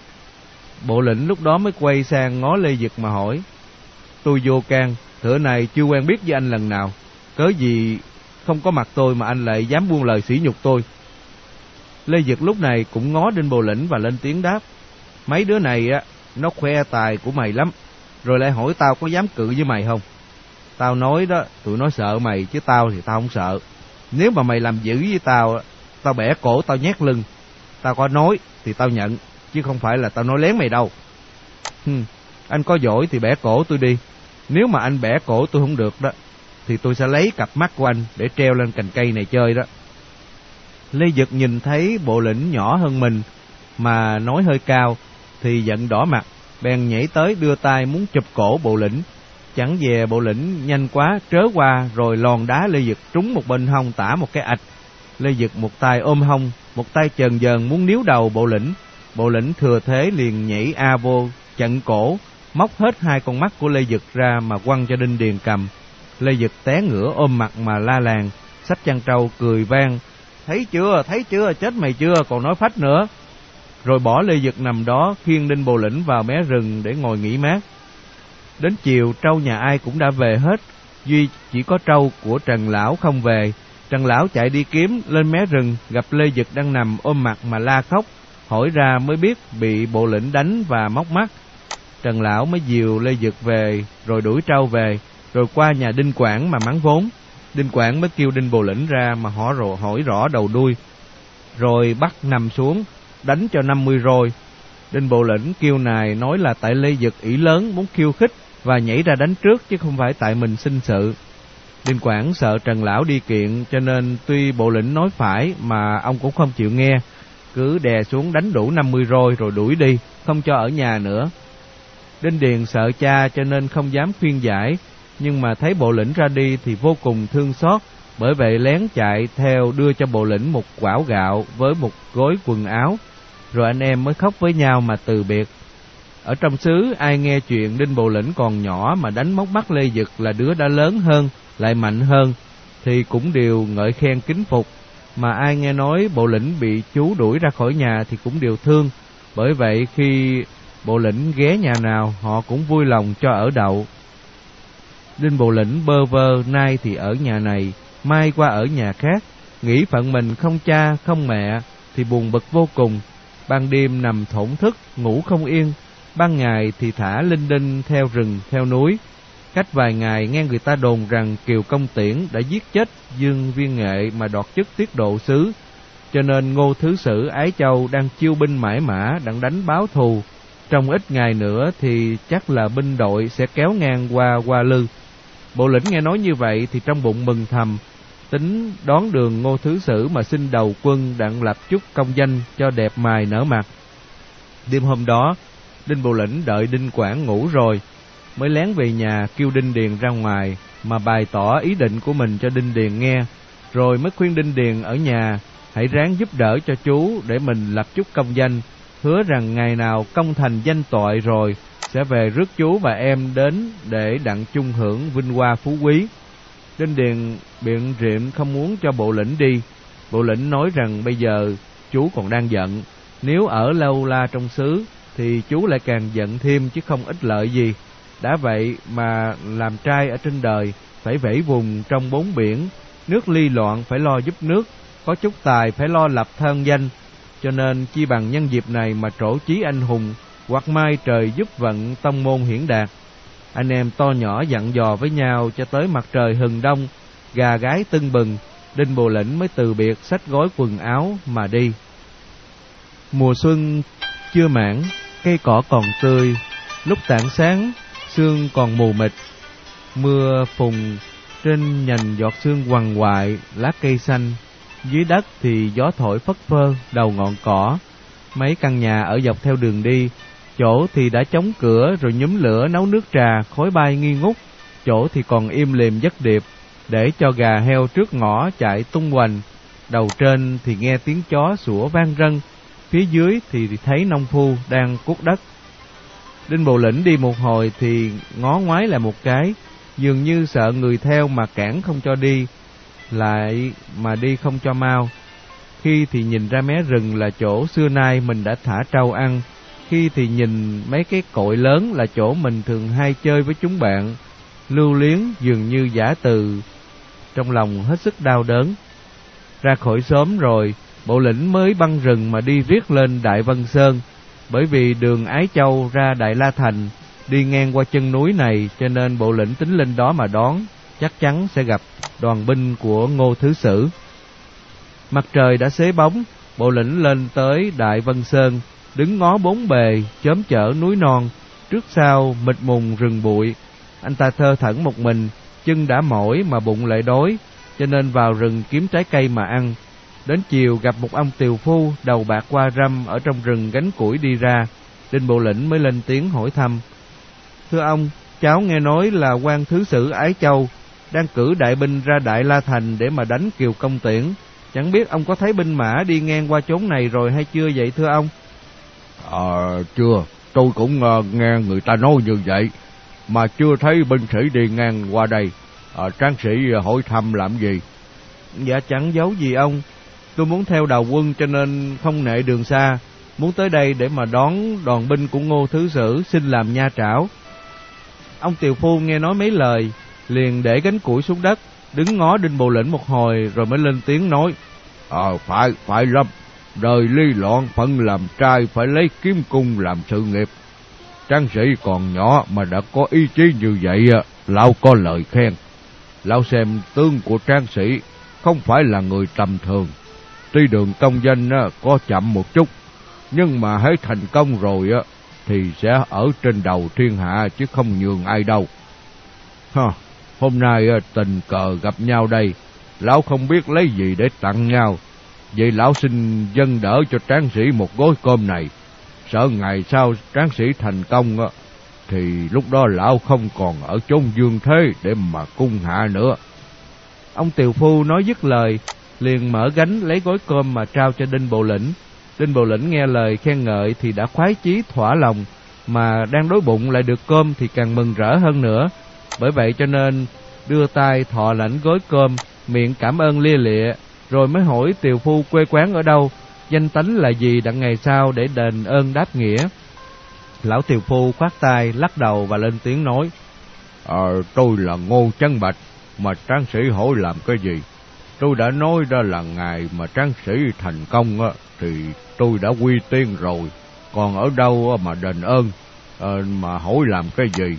Bộ Lĩnh lúc đó mới quay sang ngó Lê Dực mà hỏi: "Tôi vô can, thửa này chưa quen biết với anh lần nào, cớ gì không có mặt tôi mà anh lại dám buông lời sỉ nhục tôi?" Lê Dực lúc này cũng ngó Đinh Bộ Lĩnh và lên tiếng đáp: "Mấy đứa này á, nó khoe tài của mày lắm, rồi lại hỏi tao có dám cự với mày không. Tao nói đó, tụi nó sợ mày chứ tao thì tao không sợ. Nếu mà mày làm dữ với tao, tao bẻ cổ tao nhét lưng. Tao có nói thì tao nhận, chứ không phải là tao nói lén mày đâu. Hừm, anh có giỏi thì bẻ cổ tôi đi. Nếu mà anh bẻ cổ tôi không được đó, thì tôi sẽ lấy cặp mắt của anh để treo lên cành cây này chơi đó." Lê Dực nhìn thấy Bộ Lĩnh nhỏ hơn mình mà nói hơi cao thì giận đỏ mặt, bèn nhảy tới đưa tay muốn chụp cổ Bộ Lĩnh. Chẳng dè Bộ Lĩnh nhanh quá trớ qua, rồi lòn đá Lê Dực trúng một bên hông tả một cái ạch. Lê Dực một tay ôm hông, một tay chần dần muốn níu đầu Bộ Lĩnh. Bộ Lĩnh thừa thế liền nhảy a vô chặn cổ, móc hết hai con mắt của Lê Dực ra mà quăng cho Đinh Điền cầm. Lê Dực té ngửa ôm mặt mà la làng. Sách Chăn Trâu cười vang: "Thấy chưa, thấy chưa, chết mày chưa, còn nói phách nữa." Rồi bỏ Lê Dực nằm đó, khiêng Đinh Bộ Lĩnh vào mé rừng để ngồi nghỉ mát. Đến chiều, trâu nhà ai cũng đã về hết, duy chỉ có trâu của Trần Lão không về. Trần Lão chạy đi kiếm, lên mé rừng, gặp Lê Dực đang nằm ôm mặt mà la khóc, hỏi ra mới biết bị Bộ Lĩnh đánh và móc mắt. Trần Lão mới dìu Lê Dực về, rồi đuổi trâu về, rồi qua nhà Đinh Quảng mà mắng vốn. Đinh Quảng mới kêu Đinh Bộ Lĩnh ra mà hỏi, rồi hỏi rõ đầu đuôi, rồi bắt nằm xuống, đánh cho năm mươi roi. Đinh Bộ Lĩnh kêu nài nói là tại Lê Dực ỷ lớn muốn khiêu khích và nhảy ra đánh trước, chứ không phải tại mình sinh sự. Đinh Quảng sợ Trần Lão đi kiện, cho nên tuy Bộ Lĩnh nói phải mà ông cũng không chịu nghe, cứ đè xuống đánh đủ năm mươi roi rồi đuổi đi, không cho ở nhà nữa. Đinh Điền sợ cha cho nên không dám khuyên giải, nhưng mà thấy Bộ Lĩnh ra đi thì vô cùng thương xót, bởi vậy lén chạy theo đưa cho Bộ Lĩnh một quảo gạo với một gối quần áo, rồi anh em mới khóc với nhau mà từ biệt. Ở trong xứ ai nghe chuyện Đinh Bộ Lĩnh còn nhỏ mà đánh móc mắt Lê Dực là đứa đã lớn hơn, lại mạnh hơn, thì cũng đều ngợi khen kính phục, mà ai nghe nói Bộ Lĩnh bị chú đuổi ra khỏi nhà thì cũng đều thương. Bởi vậy khi Bộ Lĩnh ghé nhà nào họ cũng vui lòng cho ở đậu. Đinh Bộ Lĩnh bơ vơ, nay thì ở nhà này, mai qua ở nhà khác, nghĩ phận mình không cha không mẹ thì buồn bực vô cùng. Ban đêm nằm thổn thức, ngủ không yên, ban ngày thì thả linh đinh theo rừng theo núi. Cách vài ngày nghe người ta đồn rằng Kiều Công Tiễn đã giết chết Dương Viên Nghệ mà đoạt chức tiết độ sứ, cho nên Ngô Thứ Sử Ái Châu đang chiêu binh mãi mã đặng đánh báo thù. Trong ít ngày nữa thì chắc là binh đội sẽ kéo ngang qua Hoa Lư. Bộ Lĩnh nghe nói như vậy thì trong bụng mừng thầm, tính đón đường Ngô Thứ Sử mà xin đầu quân đặng lập chút công danh cho đẹp mài nở mặt. Đêm hôm đó, Đinh Bộ Lĩnh đợi Đinh Quảng ngủ rồi, mới lén về nhà kêu Đinh Điền ra ngoài mà bày tỏ ý định của mình cho Đinh Điền nghe, rồi mới khuyên Đinh Điền ở nhà hãy ráng giúp đỡ cho chú để mình lập chút công danh, hứa rằng ngày nào công thành danh toại rồi sẽ về rước chú và em đến để đặng chung hưởng vinh hoa phú quý. Đinh Điền biện rịm không muốn cho Bộ Lĩnh đi. Bộ Lĩnh nói rằng bây giờ chú còn đang giận, nếu ở lâu la trong xứ thì chú lại càng giận thêm chứ không ích lợi gì. Đã vậy mà làm trai ở trên đời phải vẫy vùng trong bốn biển, nước ly loạn phải lo giúp nước, có chút tài phải lo lập thân danh, cho nên chi bằng nhân dịp này mà trổ chí anh hùng, hoặc mai trời giúp vận tông môn hiển đạt. Anh em to nhỏ dặn dò với nhau cho tới mặt trời hừng đông, gà gái tưng bừng, Đinh Bộ Lĩnh mới từ biệt xách gói quần áo mà đi. Mùa xuân chưa mãn, cây cỏ còn tươi, lúc tảng sáng sương còn mù mịt, mưa phùn trên nhành giọt sương quằn quại lá cây xanh, dưới đất thì gió thổi phất phơ đầu ngọn cỏ. Mấy căn nhà ở dọc theo đường đi, chỗ thì đã chống cửa rồi nhúm lửa nấu nước trà, khói bay nghi ngút, chỗ thì còn im lìm giấc điệp, để cho gà heo trước ngõ chạy tung hoành. Đầu trên thì nghe tiếng chó sủa vang rân, phía dưới thì thấy nông phu đang cuốc đất. Đinh Bộ Lĩnh đi một hồi thì ngó ngoái lại một cái, dường như sợ người theo mà cản không cho đi, lại mà đi không cho mau. Khi thì nhìn ra mé rừng là chỗ xưa nay mình đã thả trâu ăn, khi thì nhìn mấy cái cội lớn là chỗ mình thường hay chơi với chúng bạn. Lưu Luyến dường như giả từ, trong lòng hết sức đau đớn. Ra khỏi xóm rồi, Bộ Lĩnh mới băng rừng mà đi riết lên Đại Vân Sơn, bởi vì đường Ái Châu ra Đại La Thành đi ngang qua chân núi này, cho nên Bộ Lĩnh tính lên đó mà đón, chắc chắn sẽ gặp đoàn binh của Ngô Thứ Sử. Mặt trời đã xế bóng, Bộ Lĩnh lên tới Đại Vân Sơn, đứng ngó bốn bề chớm chở núi non, trước sau mịt mùng rừng bụi. Anh ta thơ thẩn một mình, chân đã mỏi mà bụng lại đói, cho nên vào rừng kiếm trái cây mà ăn. Đến chiều gặp một ông tiều phu đầu bạc qua râm ở trong rừng gánh củi đi ra. Đinh Bộ Lĩnh mới lên tiếng hỏi thăm. Thưa ông, cháu nghe nói là quan thứ sử Ái Châu đang cử đại binh ra Đại La Thành để mà đánh Kiều Công Tiễn. Chẳng biết ông có thấy binh mã đi ngang qua chốn này rồi hay chưa vậy thưa ông? Ờ, à, chưa, tôi cũng uh, nghe người ta nói như vậy, mà chưa thấy binh sĩ đi ngang qua đây. À, tráng sĩ hỏi thăm làm gì? Dạ chẳng giấu gì ông, tôi muốn theo đầu quân cho nên không nệ đường xa, muốn tới đây để mà đón đoàn binh của Ngô Thứ Sử xin làm nha trảo. Ông tiều phu nghe nói mấy lời, liền để gánh củi xuống đất, đứng ngó Đinh Bộ Lĩnh một hồi rồi mới lên tiếng nói. Ờ, à, phải, phải lắm, đời ly loạn phận làm trai phải lấy kiếm cung làm sự nghiệp. Tráng sĩ còn nhỏ mà đã có ý chí như vậy, lão có lời khen. Lão xem tướng của tráng sĩ không phải là người tầm thường. Tuy đường công danh có chậm một chút, nhưng mà hễ thành công rồi thì sẽ ở trên đầu thiên hạ chứ không nhường ai đâu. Ha, hôm nay tình cờ gặp nhau đây, lão không biết lấy gì để tặng nhau. Vậy lão xin dâng đỡ cho tráng sĩ một gói cơm này. Sợ ngày sau tráng sĩ thành công thì lúc đó lão không còn ở chốn dương thế để mà cung hạ nữa. Ông tiều phu nói dứt lời, liền mở gánh lấy gói cơm mà trao cho Đinh Bộ Lĩnh. Đinh Bộ Lĩnh nghe lời khen ngợi thì đã khoái chí thỏa lòng, mà đang đói bụng lại được cơm thì càng mừng rỡ hơn nữa. Bởi vậy cho nên đưa tay thọ lãnh gói cơm, miệng cảm ơn lia lịa, rồi mới hỏi tiều phu quê quán ở đâu, danh tánh là gì đặng ngày sau để đền ơn đáp nghĩa. Lão tiều phu khoát tay lắc đầu và lên tiếng nói. Ờ, à, tôi là Ngô Chấn Bạch, mà tráng sĩ hỏi làm cái gì? Tôi đã nói đó là ngày mà tráng sĩ thành công á, thì tôi đã quy tiên rồi, còn ở đâu mà đền ơn, à, mà hỏi làm cái gì?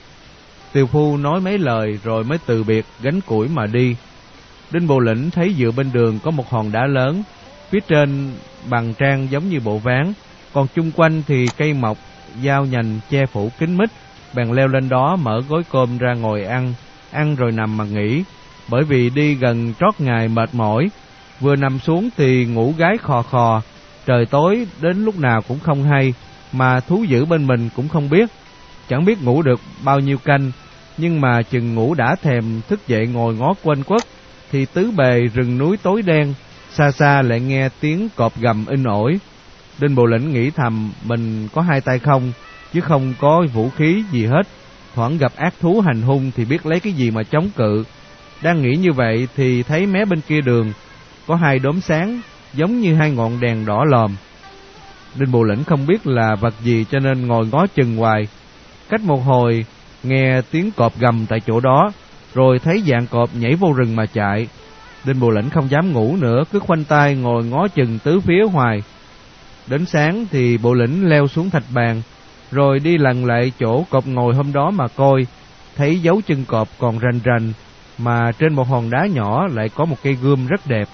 Tiều phu nói mấy lời rồi mới từ biệt gánh củi mà đi. Đinh Bộ Lĩnh thấy dựa bên đường có một hòn đá lớn, phía trên bằng trang giống như bộ ván, còn chung quanh thì cây mọc, dao nhành che phủ kín mít. Bèn leo lên đó mở gói cơm ra ngồi ăn, ăn rồi nằm mà nghỉ. Bởi vì đi gần trót ngày mệt mỏi, vừa nằm xuống thì ngủ gái khò khò. Trời tối đến lúc nào cũng không hay, mà thú dữ bên mình cũng không biết. Chẳng biết ngủ được bao nhiêu canh, nhưng mà chừng ngủ đã thèm thức dậy ngồi ngó quanh quất, thì tứ bề rừng núi tối đen, xa xa lại nghe tiếng cọp gầm in ỏi. Đinh Bộ Lĩnh nghĩ thầm mình có hai tay không, chứ không có vũ khí gì hết. Thoảng gặp ác thú hành hung thì biết lấy cái gì mà chống cự. Đang nghĩ như vậy thì thấy mé bên kia đường có hai đốm sáng giống như hai ngọn đèn đỏ lòm. Đinh Bộ Lĩnh không biết là vật gì cho nên ngồi ngó chừng hoài. Cách một hồi nghe tiếng cọp gầm tại chỗ đó, rồi thấy dạng cọp nhảy vô rừng mà chạy. Đinh Bộ Lĩnh không dám ngủ nữa, cứ khoanh tay ngồi ngó chừng tứ phía hoài. Đến sáng thì Bộ Lĩnh leo xuống thạch bàn, rồi đi lần lại chỗ cọp ngồi hôm đó mà coi. Thấy dấu chân cọp còn rành rành, mà trên một hòn đá nhỏ lại có một cây gươm rất đẹp.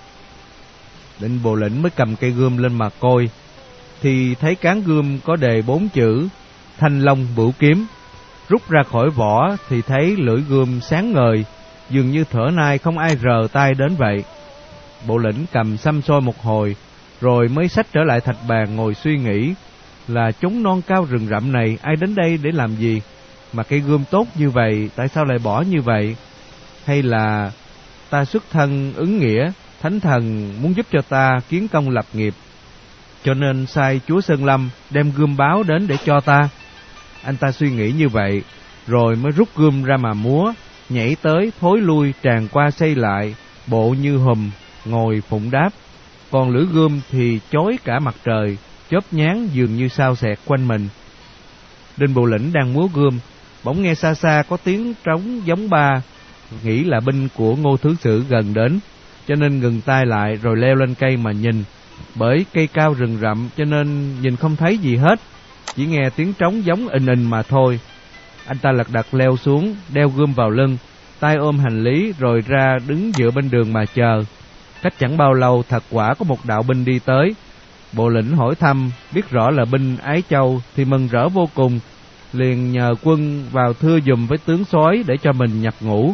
Đinh Bộ Lĩnh mới cầm cây gươm lên mà coi, thì thấy cán gươm có đề bốn chữ Thanh Long Bửu Kiếm. Rút ra khỏi vỏ thì thấy lưỡi gươm sáng ngời, dường như thở nay không ai rờ tay đến vậy. Bộ Lĩnh cầm xăm soi một hồi, rồi mới xách trở lại thạch bàn ngồi suy nghĩ là chốn non cao rừng rậm này ai đến đây để làm gì, mà cây gươm tốt như vậy tại sao lại bỏ như vậy? Hay là ta xuất thân ứng nghĩa, thánh thần muốn giúp cho ta kiến công lập nghiệp, cho nên sai chúa Sơn Lâm đem gươm báo đến để cho ta? Anh ta suy nghĩ như vậy, rồi mới rút gươm ra mà múa, nhảy tới thối lui tràn qua xây lại, bộ như hùm ngồi phụng đáp. Còn lưỡi gươm thì chói cả mặt trời, chớp nhán dường như sao xẹt quanh mình. Đinh Bộ Lĩnh đang múa gươm, bỗng nghe xa xa có tiếng trống giống ba, nghĩ là binh của Ngô Thứ Sử gần đến, cho nên ngừng tay lại rồi leo lên cây mà nhìn. Bởi cây cao rừng rậm cho nên nhìn không thấy gì hết, chỉ nghe tiếng trống giống ình ình mà thôi. Anh ta lật đật leo xuống, đeo gươm vào lưng, tay ôm hành lý rồi ra đứng dựa bên đường mà chờ. Cách chẳng bao lâu thật quả có một đạo binh đi tới. Bộ Lĩnh hỏi thăm, biết rõ là binh Ái Châu thì mừng rỡ vô cùng, liền nhờ quân vào thưa giùm với tướng soái để cho mình nhập ngũ.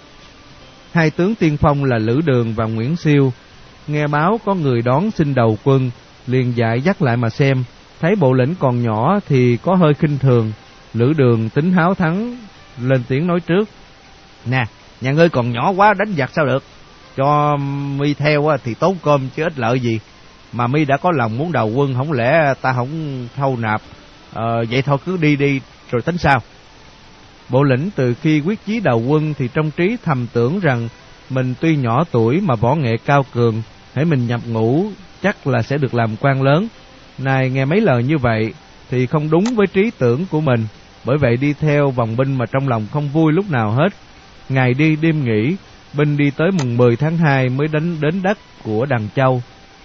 Hai tướng tiên phong là Lữ Đường và Nguyễn Siêu nghe báo có người đón xin đầu quân, liền dạy dắt lại mà xem. Thấy bộ lĩnh còn nhỏ thì có hơi khinh thường. Lữ Đường tính háo thắng, lên tiếng nói trước: Nè, nhà ngươi còn nhỏ quá, đánh giặc sao được? Cho mi theo thì tốn cơm chứ ích lợi gì. Mà mi đã có lòng muốn đầu quân, không lẽ ta không thâu nạp? Ờ, vậy thôi cứ đi đi rồi tính sao? Bộ lĩnh từ khi quyết chí đầu quân thì trong trí thầm tưởng rằng mình tuy nhỏ tuổi mà võ nghệ cao cường, hễ mình nhập ngũ chắc là sẽ được làm quan lớn. Nay nghe mấy lời như vậy thì không đúng với trí tưởng của mình, bởi vậy đi theo vòng binh mà trong lòng không vui lúc nào hết. Ngày đi đêm nghỉ, binh đi tới mùng mười tháng hai mới đến đến đất của Đằng Châu.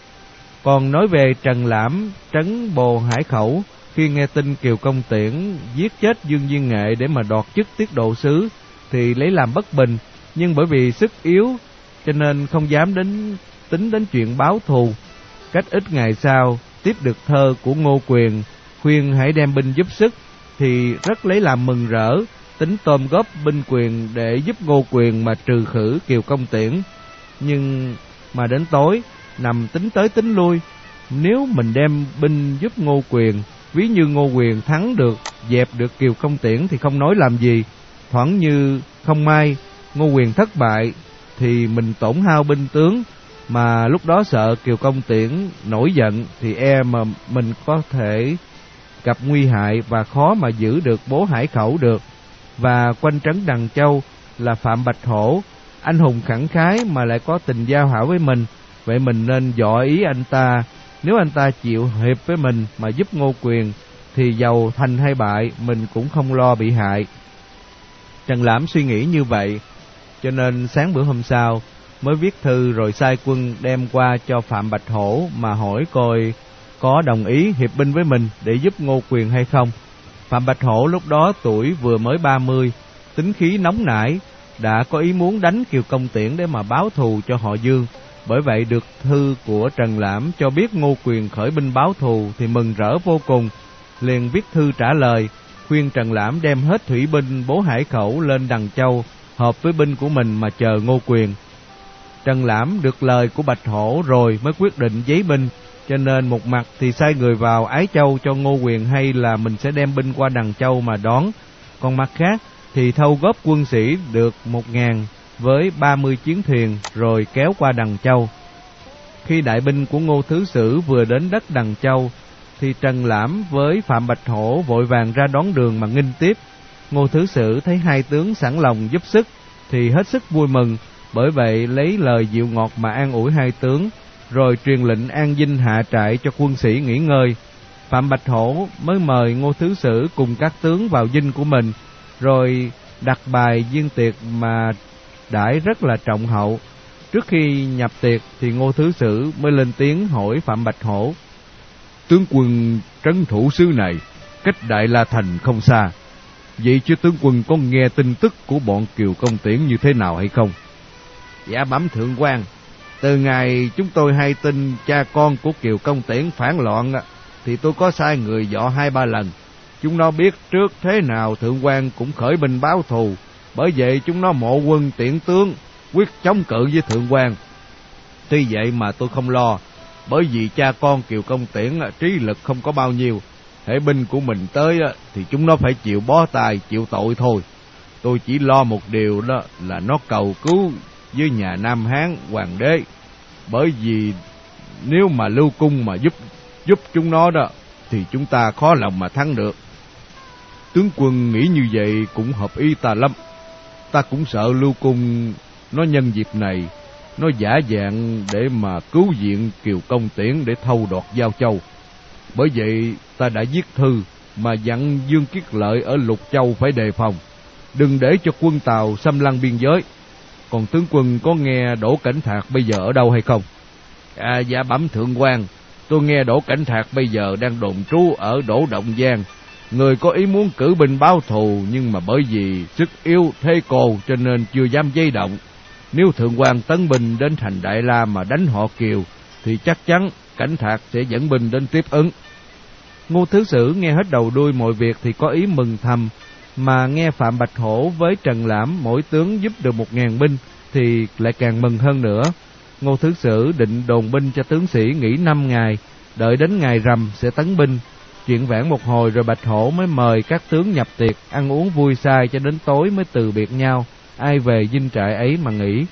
Còn nói về Trần Lãm trấn Bồ Hải Khẩu, khi nghe tin Kiều Công Tiễn giết chết Dương Viên Nghệ để mà đoạt chức tiết độ sứ thì lấy làm bất bình, nhưng bởi vì sức yếu cho nên không dám đến tính đến chuyện báo thù. Cách ít ngày sau, tiếp được thơ của Ngô Quyền khuyên hãy đem binh giúp sức thì rất lấy làm mừng rỡ, tính tôm góp binh quyền để giúp Ngô Quyền mà trừ khử Kiều Công Tiễn. Nhưng mà đến tối nằm tính tới tính lui, nếu mình đem binh giúp Ngô Quyền, ví như Ngô Quyền thắng được, dẹp được Kiều Công Tiễn thì không nói làm gì. Thoảng như không may Ngô Quyền thất bại thì mình tổn hao binh tướng, mà lúc đó sợ Kiều Công Tiễn nổi giận thì e mà mình có thể gặp nguy hại và khó mà giữ được Bố Hải Khẩu được. Và quanh trấn Đằng Châu là Phạm Bạch Hổ, anh hùng khẳng khái mà lại có tình giao hảo với mình, vậy mình nên dọ ý anh ta. Nếu anh ta chịu hiệp với mình mà giúp Ngô Quyền thì dầu thành hay bại mình cũng không lo bị hại. Trần Lãm suy nghĩ như vậy, cho nên sáng bữa hôm sau mới viết thư rồi sai quân đem qua cho Phạm Bạch Hổ mà hỏi coi có đồng ý hiệp binh với mình để giúp Ngô Quyền hay không. Phạm Bạch Hổ lúc đó tuổi vừa mới ba mươi, tính khí nóng nảy, đã có ý muốn đánh Kiều Công Tiễn để mà báo thù cho họ Dương. Bởi vậy được thư của Trần Lãm cho biết Ngô Quyền khởi binh báo thù thì mừng rỡ vô cùng, liền viết thư trả lời khuyên Trần Lãm đem hết thủy binh Bố Hải Khẩu lên Đằng Châu hợp với binh của mình mà chờ Ngô Quyền. Trần Lãm được lời của Bạch Hổ rồi mới quyết định giấy binh, cho nên một mặt thì sai người vào Ái Châu cho Ngô Quyền hay là mình sẽ đem binh qua Đằng Châu mà đón, còn mặt khác thì thâu góp quân sĩ được một ngàn với ba mươi chiến thuyền rồi kéo qua Đằng Châu. Khi đại binh của Ngô Thứ Sử vừa đến đất Đằng Châu thì Trần Lãm với Phạm Bạch Hổ vội vàng ra đón đường mà nghinh tiếp. Ngô Thứ Sử thấy hai tướng sẵn lòng giúp sức thì hết sức vui mừng, bởi vậy lấy lời dịu ngọt mà an ủi hai tướng, rồi truyền lệnh an dinh hạ trại cho quân sĩ nghỉ ngơi. Phạm Bạch Hổ mới mời Ngô Thứ Sử cùng các tướng vào dinh của mình, rồi đặt bài viên tiệc mà đãi rất là trọng hậu. Trước khi nhập tiệc thì Ngô Thứ Sử mới lên tiếng hỏi Phạm Bạch Hổ: Tướng quân trấn thủ xứ này cách Đại La Thành không xa, vậy chứ tướng quân có nghe tin tức của bọn Kiều Công Tiễn như thế nào hay không? Dạ bẩm thượng quan, từ ngày chúng tôi hay tin cha con của Kiều Công Tiễn phản loạn thì tôi có sai người dọ hai ba lần. Chúng nó biết trước thế nào thượng quan cũng khởi binh báo thù, bởi vậy chúng nó mộ quân tiễn tướng, quyết chống cự với thượng quan. Tuy vậy mà tôi không lo, bởi vì cha con Kiều Công Tiễn trí lực không có bao nhiêu, hễ binh của mình tới thì chúng nó phải chịu bó tay, chịu tội thôi. Tôi chỉ lo một điều đó là nó cầu cứu với nhà Nam Hán hoàng đế, bởi vì nếu mà Lưu Cung mà giúp giúp chúng nó đó thì chúng ta khó lòng mà thắng được. Tướng quân nghĩ như vậy cũng hợp ý ta lắm. Ta cũng sợ Lưu Cung nó nhân dịp này nó giả dạng để mà cứu viện Kiều Công Tiễn để thâu đoạt Giao Châu. Bởi vậy ta đã viết thư mà dặn Dương Kiết Lợi ở Lục Châu phải đề phòng, đừng để cho quân Tàu xâm lăng biên giới. Còn tướng quân có nghe Đỗ Cảnh Thạc bây giờ ở đâu hay không? À, dạ bẩm thượng quan, tôi nghe Đỗ Cảnh Thạc bây giờ đang đồn trú ở Đỗ Động Giang. Người có ý muốn cử binh báo thù, nhưng mà bởi vì sức yếu thế cô cho nên chưa dám dây động. Nếu thượng quan tấn binh đến thành Đại La mà đánh họ Kiều thì chắc chắn Cảnh Thạc sẽ dẫn binh đến tiếp ứng. Ngô Thứ Sử nghe hết đầu đuôi mọi việc thì có ý mừng thầm, mà nghe Phạm Bạch Hổ với Trần Lãm mỗi tướng giúp được một ngàn binh thì lại càng mừng hơn nữa. Ngô Thứ Sử định đồn binh cho tướng sĩ nghỉ năm ngày, đợi đến ngày rằm sẽ tấn binh. chuyện vãn một hồi rồi Bạch Hổ mới mời các tướng nhập tiệc, ăn uống vui sai cho đến tối mới từ biệt nhau, ai về dinh trại ấy mà nghỉ.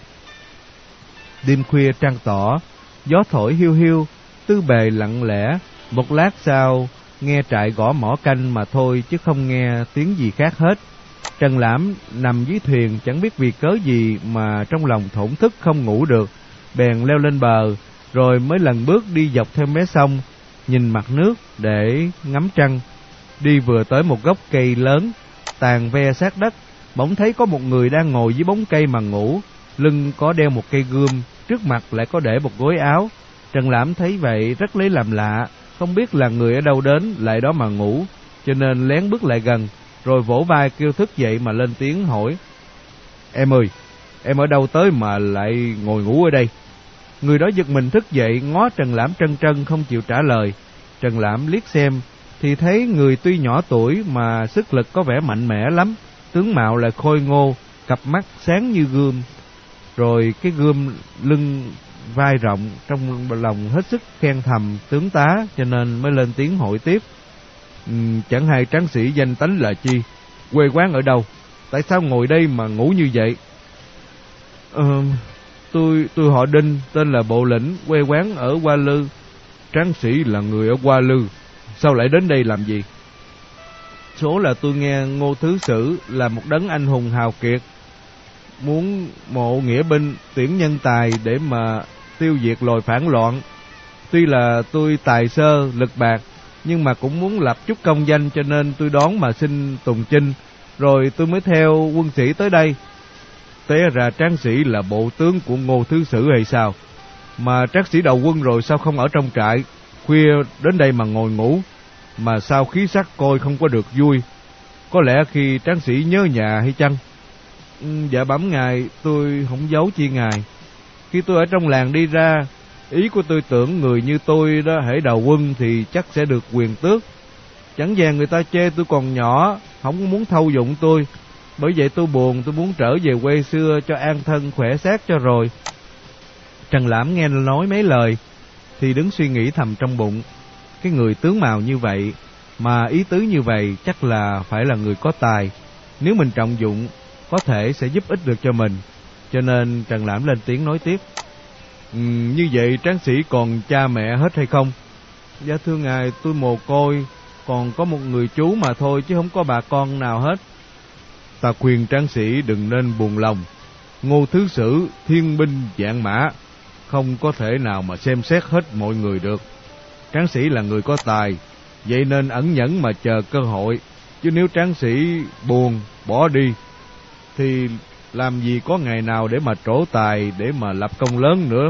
Đêm khuya trăng tỏ, gió thổi hiu hiu, tư bề lặng lẽ, một lát sau nghe trại gõ mõ canh mà thôi chứ không nghe tiếng gì khác hết. Trần Lãm nằm dưới thuyền chẳng biết vì cớ gì mà trong lòng thổn thức không ngủ được, bèn leo lên bờ, rồi mới lần bước đi dọc theo mé sông, nhìn mặt nước để ngắm trăng. Đi vừa tới một gốc cây lớn, tàn ve sát đất, bỗng thấy có một người đang ngồi dưới bóng cây mà ngủ, lưng có đeo một cây gươm, trước mặt lại có để một gối áo. Trần Lãm thấy vậy rất lấy làm lạ, không biết là người ở đâu đến lại đó mà ngủ, cho nên lén bước lại gần, rồi vỗ vai kêu thức dậy mà lên tiếng hỏi: "Em ơi, em ở đâu tới mà lại ngồi ngủ ở đây?" Người đó giật mình thức dậy, ngó Trần Lãm trân trân không chịu trả lời. Trần Lãm liếc xem thì thấy người tuy nhỏ tuổi mà sức lực có vẻ mạnh mẽ lắm, tướng mạo lại khôi ngô, cặp mắt sáng như gươm, rồi cái gươm lưng vai rộng, trong lòng hết sức khen thầm tướng tá, cho nên mới lên tiếng hỏi tiếp: Ừ, chẳng hay tráng sĩ danh tánh là chi, quê quán ở đâu, tại sao ngồi đây mà ngủ như vậy? Ờ, tôi tôi họ Đinh, tên là Bộ Lĩnh, quê quán ở Hoa Lư. Tráng sĩ là người ở Hoa Lư, sao lại đến đây làm gì? Số là tôi nghe Ngô Thứ Sử là một đấng anh hùng hào kiệt, muốn mộ nghĩa binh, tuyển nhân tài để mà tiêu diệt loài phản loạn. Tuy là tôi tài sơ lực bạc, nhưng mà cũng muốn lập chút công danh, cho nên tôi đón mà xin tùng chinh, rồi tôi mới theo quân sĩ tới đây. Té ra tráng sĩ là bộ tướng của Ngô Thứ Sử hay sao? Mà tráng sĩ đầu quân rồi sao không ở trong trại, khuya đến đây mà ngồi ngủ, mà sao khí sắc coi không có được vui? Có lẽ khi tráng sĩ nhớ nhà hay chăng? Ừ, dạ bẩm ngài, tôi không giấu chi ngài. Khi tôi ở trong làng đi ra, ý của tôi tưởng người như tôi đó hễ đầu quân thì chắc sẽ được quyền tước. Chẳng dè người ta chê tôi còn nhỏ, không muốn thâu dụng tôi. Bởi vậy tôi buồn, tôi muốn trở về quê xưa cho an thân khỏe xác cho rồi. Trần Lãm nghe nói mấy lời thì đứng suy nghĩ thầm trong bụng, cái người tướng mạo như vậy mà ý tứ như vậy chắc là phải là người có tài, nếu mình trọng dụng có thể sẽ giúp ích được cho mình. Cho nên Trần Lãm lên tiếng nói tiếp: ừ, như vậy tráng sĩ còn cha mẹ hết hay không? Dạ thưa ngài, tôi mồ côi, còn có một người chú mà thôi chứ không có bà con nào hết. Ta khuyên tráng sĩ đừng nên buồn lòng. Ngô Thứ Sử thiên binh vạn mã, không có thể nào mà xem xét hết mọi người được. Tráng sĩ là người có tài, vậy nên ẩn nhẫn mà chờ cơ hội. Chứ nếu tráng sĩ buồn bỏ đi thì làm gì có ngày nào để mà trổ tài, để mà lập công lớn nữa.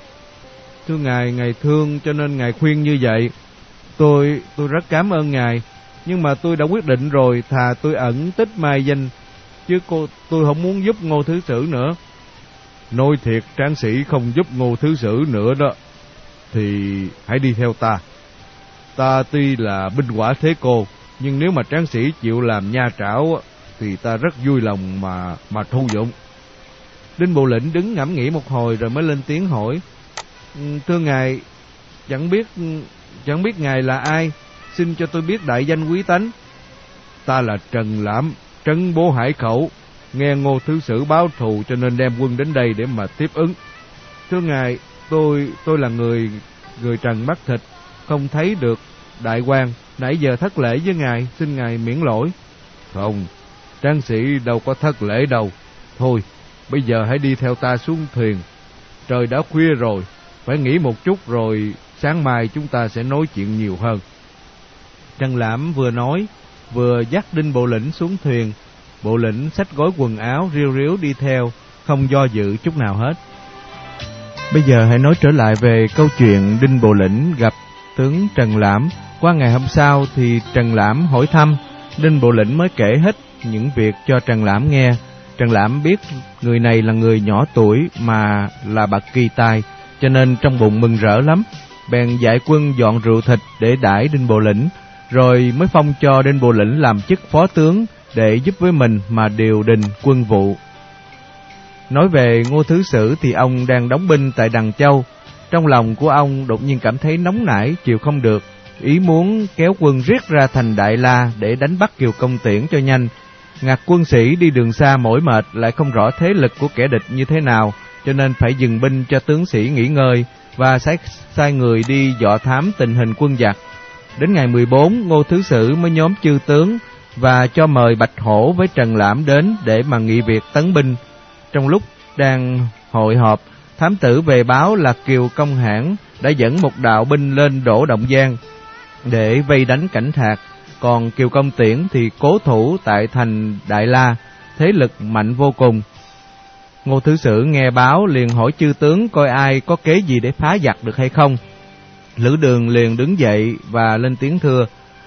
Thưa ngài, ngài thương cho nên ngài khuyên như vậy. Tôi tôi rất cảm ơn ngài, nhưng mà tôi đã quyết định rồi, thà tôi ẩn tích mai danh, chứ cô tôi không muốn giúp Ngô Thứ Sử nữa. Nói thiệt, tráng sĩ không giúp Ngô Thứ Sử nữa đó, thì hãy đi theo ta. Ta tuy là binh quả thế cô, nhưng nếu mà tráng sĩ chịu làm nha trảo thì ta rất vui lòng mà mà thu dụng. Đinh Bộ Lĩnh đứng ngẫm nghĩ một hồi rồi mới lên tiếng hỏi: thưa ngài, chẳng biết chẳng biết ngài là ai, xin cho tôi biết đại danh quý tánh. Ta là Trần Lãm, trấn Bố Hải Khẩu, nghe Ngô Thứ Sử báo thù cho nên đem quân đến đây để mà tiếp ứng. Thưa ngài, tôi tôi là người người Trần mắt thịt, không thấy được đại quan, nãy giờ thất lễ với ngài, xin ngài miễn lỗi. Không, tráng sĩ đâu có thất lễ đâu. Thôi, bây giờ hãy đi theo ta xuống thuyền. Trời đã khuya rồi, phải nghỉ một chút rồi sáng mai chúng ta sẽ nói chuyện nhiều hơn. Trần Lãm vừa nói vừa dắt Đinh Bộ Lĩnh xuống thuyền. Bộ Lĩnh xách gói quần áo riu riu đi theo, không do dự chút nào hết. Bây giờ hãy nói trở lại về câu chuyện Đinh Bộ Lĩnh gặp tướng Trần Lãm. Qua ngày hôm sau thì Trần Lãm hỏi thăm, Đinh Bộ Lĩnh mới kể hết những việc cho Trần Lãm nghe. Trần Lãm biết người này là người nhỏ tuổi mà là bậc kỳ tài, cho nên trong bụng mừng rỡ lắm, bèn dạy quân dọn rượu thịt để đãi Đinh Bộ Lĩnh, rồi mới phong cho Đinh Bộ Lĩnh làm chức phó tướng để giúp với mình mà điều đình quân vụ. Nói về Ngô Thứ Sử thì ông đang đóng binh tại Đằng Châu. Trong lòng của ông đột nhiên cảm thấy nóng nảy, chịu không được, ý muốn kéo quân riết ra thành Đại La để đánh bắt Kiều Công Tiễn cho nhanh. Ngặt quân sĩ đi đường xa mỏi mệt, lại không rõ thế lực của kẻ địch như thế nào, cho nên phải dừng binh cho tướng sĩ nghỉ ngơi và sai, sai người đi dò thám tình hình quân giặc. Đến ngày mười bốn, Ngô Thứ Sử mới nhóm chư tướng và cho mời Bạch Hổ với Trần Lãm đến để mà nghị việc tấn binh. Trong lúc đang hội họp, thám tử về báo là Kiều Công Hãn đã dẫn một đạo binh lên Đỗ Động Giang để vây đánh Cảnh Thạc, còn Kiều Công Tiễn thì cố thủ tại thành Đại La, thế lực mạnh vô cùng. Ngô Thứ Sử nghe báo liền hỏi chư tướng coi ai có kế gì để phá giặc được hay không. Lữ Đường liền đứng dậy và lên tiếng thưa: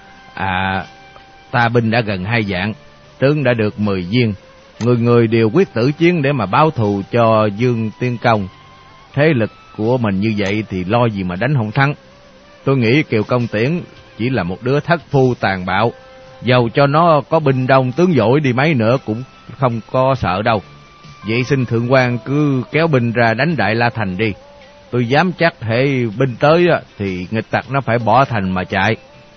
À, ta binh đã gần hai vạn, tướng đã được mười viên, người người đều quyết tử chiến để mà báo thù cho Dương Tiên Công. Thế lực của mình như vậy thì lo gì mà đánh không thắng. Tôi nghĩ Kiều Công Tiễn chỉ là một đứa thất phu tàn bạo, dầu cho nó có binh đông tướng giỏi đi mấy nữa cũng không có sợ đâu. Vậy xin thượng quan cứ kéo binh ra đánh Đại La Thành đi. Tôi dám chắc hệ binh tới thì nghịch tặc nó phải bỏ thành mà chạy.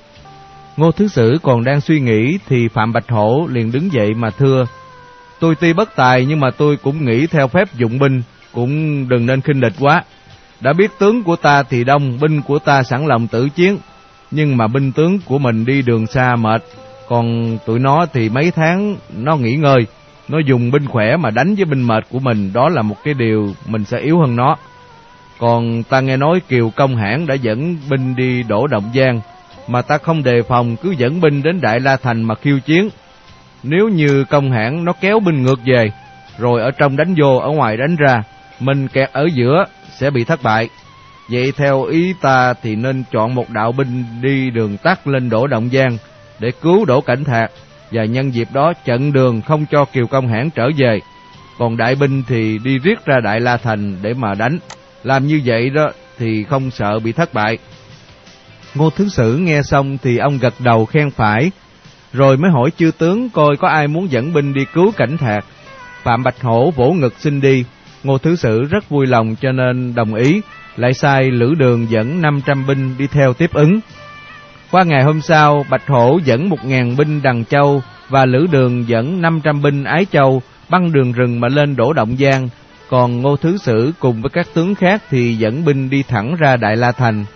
Ngô Thứ Sử còn đang suy nghĩ thì Phạm Bạch Hổ liền đứng dậy mà thưa: Tôi tuy bất tài nhưng mà tôi cũng nghĩ theo phép dụng binh, cũng đừng nên khinh địch quá. Đã biết tướng của ta thì đông, binh của ta sẵn lòng tử chiến, nhưng mà binh tướng của mình đi đường xa mệt, còn tụi nó thì mấy tháng nó nghỉ ngơi. Nó dùng binh khỏe mà đánh với binh mệt của mình, đó là một cái điều mình sẽ yếu hơn nó. Còn ta nghe nói Kiều Công Hãn đã dẫn binh đi Đỗ Động Giang, mà ta không đề phòng cứ dẫn binh đến Đại La Thành mà khiêu chiến. Nếu như Công Hãn nó kéo binh ngược về, rồi ở trong đánh vô, ở ngoài đánh ra, mình kẹt ở giữa sẽ bị thất bại. Vậy theo ý ta thì nên chọn một đạo binh đi đường tắt lên Đỗ Động Giang để cứu Đỗ Cảnh Thạc, và nhân dịp đó chặn đường không cho Kiều Công Hãn trở về. Còn đại binh thì đi riết ra Đại La Thành để mà đánh. Làm như vậy đó thì không sợ bị thất bại. Ngô Thứ Sử nghe xong thì ông gật đầu khen phải, rồi mới hỏi chư tướng coi có ai muốn dẫn binh đi cứu Cảnh Thạc. Phạm Bạch Hổ vỗ ngực xin đi. Ngô Thứ Sử rất vui lòng cho nên đồng ý, lại sai Lữ Đường dẫn năm trăm binh đi theo tiếp ứng. Qua ngày hôm sau, Bạch Hổ dẫn một ngàn binh Đằng Châu và Lữ Đường dẫn năm trăm binh Ái Châu băng đường rừng mà lên Đỗ Động Giang, còn Ngô Thứ Sử cùng với các tướng khác thì dẫn binh đi thẳng ra Đại La Thành.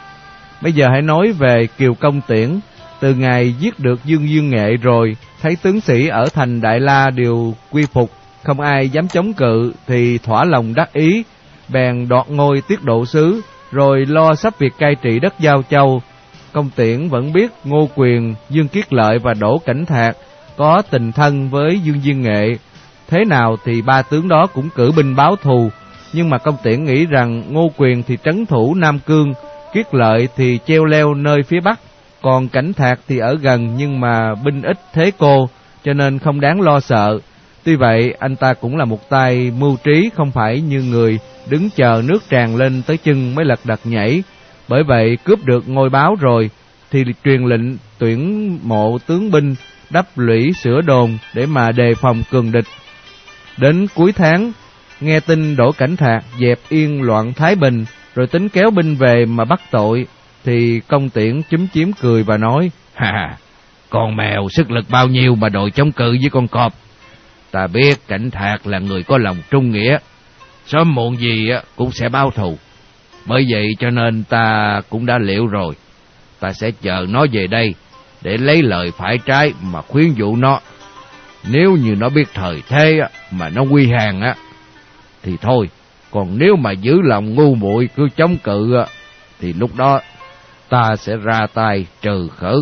Bây giờ hãy nói về Kiều Công Tiễn. Từ ngày giết được Dương Dương Nghệ rồi, thấy tướng sĩ ở thành Đại La đều quy phục, không ai dám chống cự, thì thỏa lòng đắc ý, bèn đoạt ngôi tiết độ sứ, rồi lo sắp việc cai trị đất Giao Châu. Công Tiễn vẫn biết Ngô Quyền, Dương Kiết Lợi và Đỗ Cảnh Thạc có tình thân với Dương Dương Nghệ, thế nào thì ba tướng đó cũng cử binh báo thù. Nhưng mà Công Tiễn nghĩ rằng Ngô Quyền thì trấn thủ Nam Cương, Kiết Lợi thì treo leo nơi phía Bắc, còn Cảnh Thạc thì ở gần nhưng mà binh ít thế cô, cho nên không đáng lo sợ. Tuy vậy anh ta cũng là một tay mưu trí, không phải như người đứng chờ nước tràn lên tới chân mới lật đật nhảy. Bởi vậy cướp được ngôi báo rồi thì truyền lệnh tuyển mộ tướng binh, đắp lũy sửa đồn để mà đề phòng cường địch. Đến cuối tháng, nghe tin Đỗ Cảnh Thạc dẹp yên loạn Thái Bình, rồi tính kéo binh về mà bắt tội, thì Công Tiễn chúm chím cười và nói: Ha, con mèo sức lực bao nhiêu mà đòi chống cự với con cọp. Ta biết Cảnh Thạc là người có lòng trung nghĩa, sớm muộn gì cũng sẽ báo thù. Bởi vậy cho nên ta cũng đã liệu rồi, ta sẽ chờ nó về đây để lấy lời phải trái mà khuyến dụ nó. Nếu như nó biết thời thế mà nó quy hàng á thì thôi, còn nếu mà giữ lòng ngu muội cứ chống cự thì lúc đó ta sẽ ra tay trừ khử.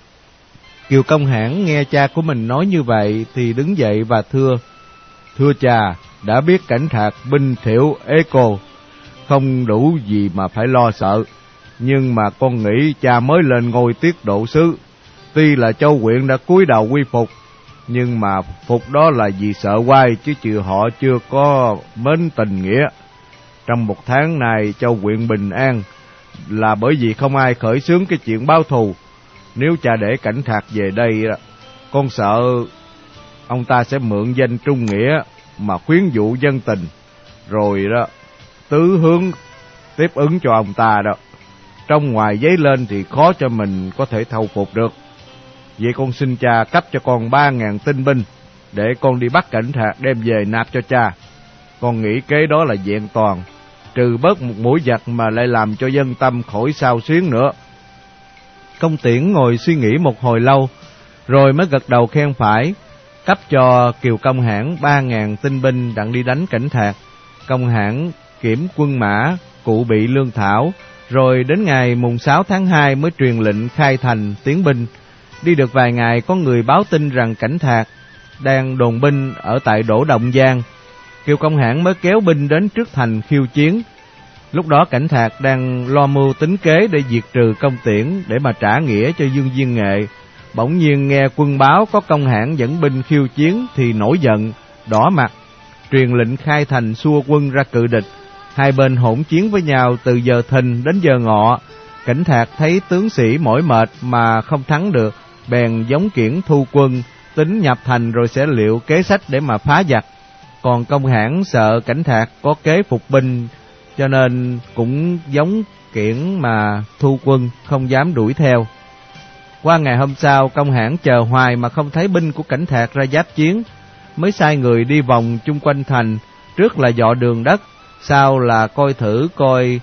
Kiều Công Hãn nghe cha của mình nói như vậy thì đứng dậy và thưa: Thưa cha, đã biết Cảnh Thạc binh thiểu ế cô, không đủ gì mà phải lo sợ. Nhưng mà con nghĩ cha mới lên ngôi tiết độ sứ, tuy là Châu huyện đã cúi đầu quy phục, nhưng mà phục đó là vì sợ quay, chứ chịu họ chưa có mến tình nghĩa. Trong một tháng này Châu huyện bình an là bởi vì không ai khởi xướng cái chuyện báo thù. Nếu cha để Cảnh Thạc về đây, con sợ ông ta sẽ mượn danh trung nghĩa mà khuyến dụ dân tình, rồi đó tứ hướng tiếp ứng cho ông ta đó. trong ngoài dấy lên thì khó cho mình có thể thâu phục được. Vậy con xin cha cấp cho con ba ngàn tinh binh, để con đi bắt Cảnh Thạc đem về nạp cho cha. Con nghĩ kế đó là vẹn toàn, trừ bớt một mũi giặc mà lại làm cho dân tâm khỏi xao xuyến nữa. Công Tiễn ngồi suy nghĩ một hồi lâu, rồi mới gật đầu khen phải, cấp cho Kiều Công Hãn ba ngàn tinh binh đặng đi đánh Cảnh Thạc. Công Hãn kiểm quân mã, cụ bị lương thảo, rồi đến ngày mùng sáu tháng hai mới truyền lệnh khai thành tiến binh. Đi được vài ngày, có người báo tin rằng Cảnh Thạc đang đồn binh ở tại Đỗ Động Giang. Kiều Công Hãn mới kéo binh đến trước thành khiêu chiến. Lúc đó Cảnh Thạc đang lo mưu tính kế để diệt trừ Công Tiễn, để mà trả nghĩa cho Dương Diên Nghệ. Bỗng nhiên nghe quân báo có Công Hãn dẫn binh khiêu chiến thì nổi giận, đỏ mặt, truyền lệnh khai thành xua quân ra cự địch. Hai bên hỗn chiến với nhau từ giờ thìn đến giờ ngọ. Cảnh Thạc thấy tướng sĩ mỏi mệt mà không thắng được, bèn giống kiển thu quân, tính nhập thành rồi sẽ liệu kế sách để mà phá giặc. Còn Công Hãn sợ Cảnh Thạc có kế phục binh, cho nên cũng giống kiển mà thu quân, không dám đuổi theo. Qua ngày hôm sau, Công Hãn chờ hoài mà không thấy binh của Cảnh Thạc ra giáp chiến, mới sai người đi vòng chung quanh thành, trước là dọ đường đất, sau là coi thử coi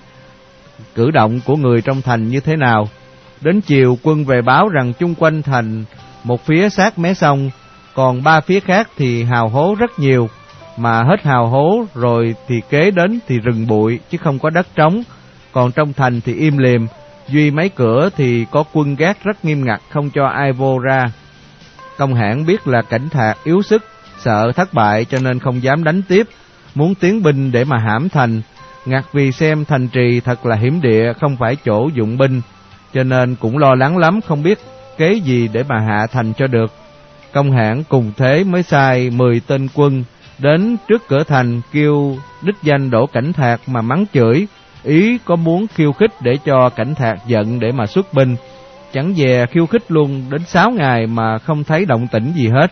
cử động của người trong thành như thế nào. Đến chiều, quân về báo rằng chung quanh thành một phía sát mé sông, còn ba phía khác thì hào hố rất nhiều, mà hết hào hố rồi thì kế đến thì rừng bụi chứ không có đất trống. Còn trong thành thì im lìm, duy mấy cửa thì có quân gác rất nghiêm ngặt, không cho ai vô ra. Công Hãn biết là Cảnh Thạc yếu sức, sợ thất bại cho nên không dám đánh tiếp, muốn tiến binh để mà hãm thành. Ngặt vì xem thành trì thật là hiểm địa, không phải chỗ dụng binh, cho nên cũng lo lắng lắm, không biết kế gì để mà hạ thành cho được. Công Hãn cùng thế mới sai mười tên quân đến trước cửa thành, kêu đích danh Đỗ Cảnh Thạc mà mắng chửi, ý có muốn khiêu khích để cho Cảnh Thạc giận để mà xuất binh. Chẳng dè khiêu khích luôn đến sáu ngày mà không thấy động tĩnh gì hết.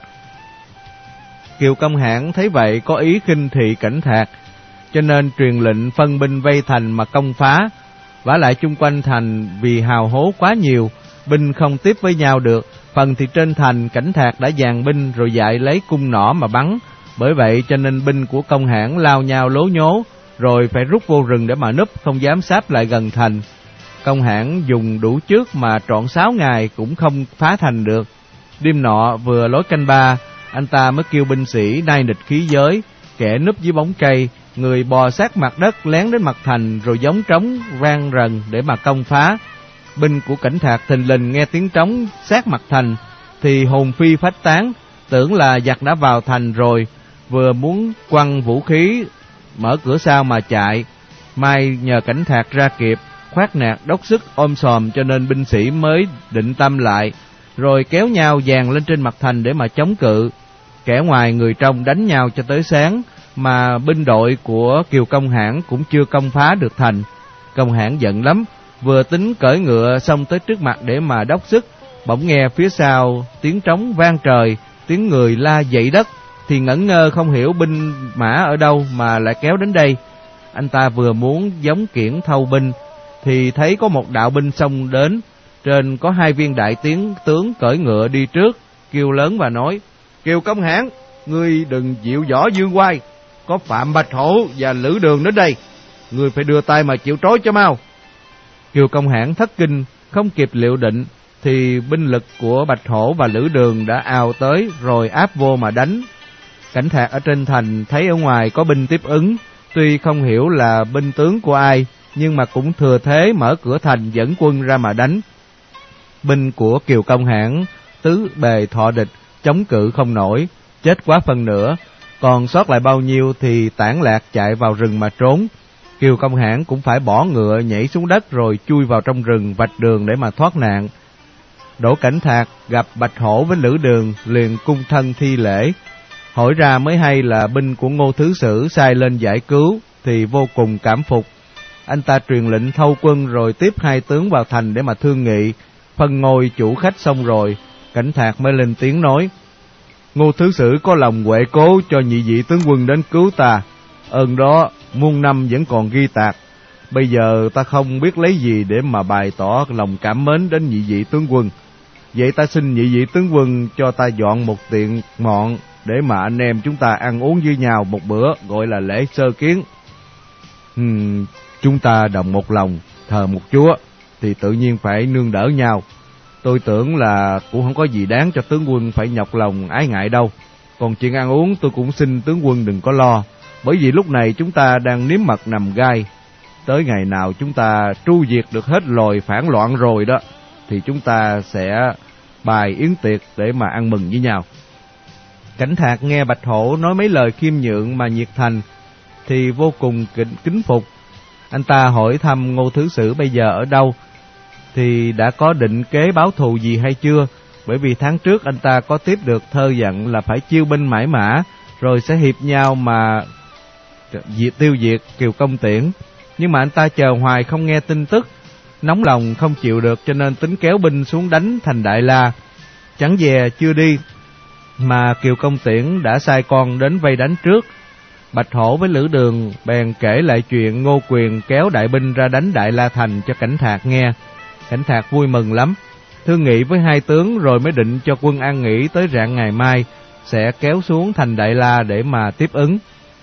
Kiều Công Hãn thấy vậy có ý khinh thị Cảnh Thạc, cho nên truyền lệnh phân binh vây thành mà công phá. Vả lại chung quanh thành vì hào hố quá nhiều, binh không tiếp với nhau được. Phần thì trên thành Cảnh Thạc đã dàn binh rồi dạy lấy cung nỏ mà bắn. Bởi vậy cho nên binh của Công Hãn lao nhau lố nhố, rồi phải rút vô rừng để mà núp, không dám sáp lại gần thành. Công Hãn dùng đủ trước mà trọn sáu ngày cũng không phá thành được. Đêm nọ vừa lối canh ba, anh ta mới kêu binh sĩ nai nịch khí giới, kẻ núp dưới bóng cây, người bò sát mặt đất lén đến mặt thành, rồi gióng trống vang rần để mà công phá. Binh của Cảnh Thạc thình lình nghe tiếng trống sát mặt thành thì hồn phi phách tán, tưởng là giặc đã vào thành rồi, vừa muốn quăng vũ khí mở cửa sau mà chạy. May nhờ Cảnh Thạc ra kịp, khoát nạt đốc sức ôm sòm, cho nên binh sĩ mới định tâm lại, rồi kéo nhau dàn lên trên mặt thành để mà chống cự. Kẻ ngoài người trong đánh nhau cho tới sáng, mà binh đội của Kiều Công Hãn cũng chưa công phá được thành. Công Hãn giận lắm, vừa tính cởi ngựa xông tới trước mặt để mà đốc sức, bỗng nghe phía sau tiếng trống vang trời, tiếng người la dậy đất, thì ngẩn ngơ không hiểu binh mã ở đâu mà lại kéo đến đây. Anh ta vừa muốn gióng kiển thâu binh thì thấy có một đạo binh xông đến, trên có hai viên đại tiến tướng cởi ngựa đi trước, kêu lớn và nói: Kiều Công Hãn, ngươi đừng chịu võ dương oai, có Phạm Bạch Hổ và Lữ Đường đến đây, ngươi phải đưa tay mà chịu trói cho mau. Kiều Công Hãn thất kinh, không kịp liệu định thì binh lực của Bạch Hổ và Lữ Đường đã ào tới rồi áp vô mà đánh. Cảnh Thạc ở trên thành thấy ở ngoài có binh tiếp ứng, tuy không hiểu là binh tướng của ai, nhưng mà cũng thừa thế mở cửa thành dẫn quân ra mà đánh. Binh của Kiều Công Hãn tứ bề thọ địch, chống cự không nổi, chết quá phần nữa, còn sót lại bao nhiêu thì tản lạc chạy vào rừng mà trốn. Kiều Công Hãn cũng phải bỏ ngựa nhảy xuống đất rồi chui vào trong rừng vạch đường để mà thoát nạn. Đỗ Cảnh Thạc gặp Bạch Hổ với Lữ Đường liền cung thân thi lễ. Hỏi ra mới hay là binh của Ngô Thứ Sử sai lên giải cứu thì vô cùng cảm phục. Anh ta truyền lệnh thâu quân rồi tiếp hai tướng vào thành để mà thương nghị, phân ngôi chủ khách xong rồi, Cảnh Thạc mới lên tiếng nói: Ngô Thứ Sử có lòng huệ cố cho nhị vị tướng quân đến cứu ta, ơn đó muôn năm vẫn còn ghi tạc. Bây giờ ta không biết lấy gì để mà bày tỏ lòng cảm mến đến nhị vị tướng quân. Vậy ta xin nhị vị tướng quân cho ta dọn một tiện mọn để mà anh em chúng ta ăn uống với nhau một bữa, gọi là lễ sơ kiến. Hmm, chúng ta đồng một lòng, thờ một Chúa, thì tự nhiên phải nương đỡ nhau. Tôi tưởng là cũng không có gì đáng cho tướng quân phải nhọc lòng ái ngại đâu. Còn chuyện ăn uống tôi cũng xin tướng quân đừng có lo, bởi vì lúc này chúng ta đang nếm mật nằm gai. Tới ngày nào chúng ta tru diệt được hết loài phản loạn rồi đó, thì chúng ta sẽ bài yến tiệc để mà ăn mừng với nhau. Cảnh Thạc nghe Bạch Hổ nói mấy lời khiêm nhượng mà nhiệt thành thì vô cùng kính, kính phục. Anh ta hỏi thăm Ngô Thứ Sử bây giờ ở đâu, thì đã có định kế báo thù gì hay chưa, bởi vì tháng trước anh ta có tiếp được thơ dặn là phải chiêu binh mãi mã, rồi sẽ hiệp nhau mà diệt tiêu diệt Kiều Công Tiễn. Nhưng mà anh ta chờ hoài không nghe tin tức, nóng lòng không chịu được, cho nên tính kéo binh xuống đánh thành Đại La. Chẳng dè chưa đi mà Kiều Công Tiễn đã sai con đến vây đánh trước. Bạch Hổ với Lữ Đường bèn kể lại chuyện Ngô Quyền kéo đại binh ra đánh Đại La Thành cho Cảnh Thạc nghe. Cảnh Thạc vui mừng lắm, thương nghị với hai tướng rồi mới định cho quân an nghỉ tới rạng ngày mai sẽ kéo xuống thành Đại La để mà tiếp ứng.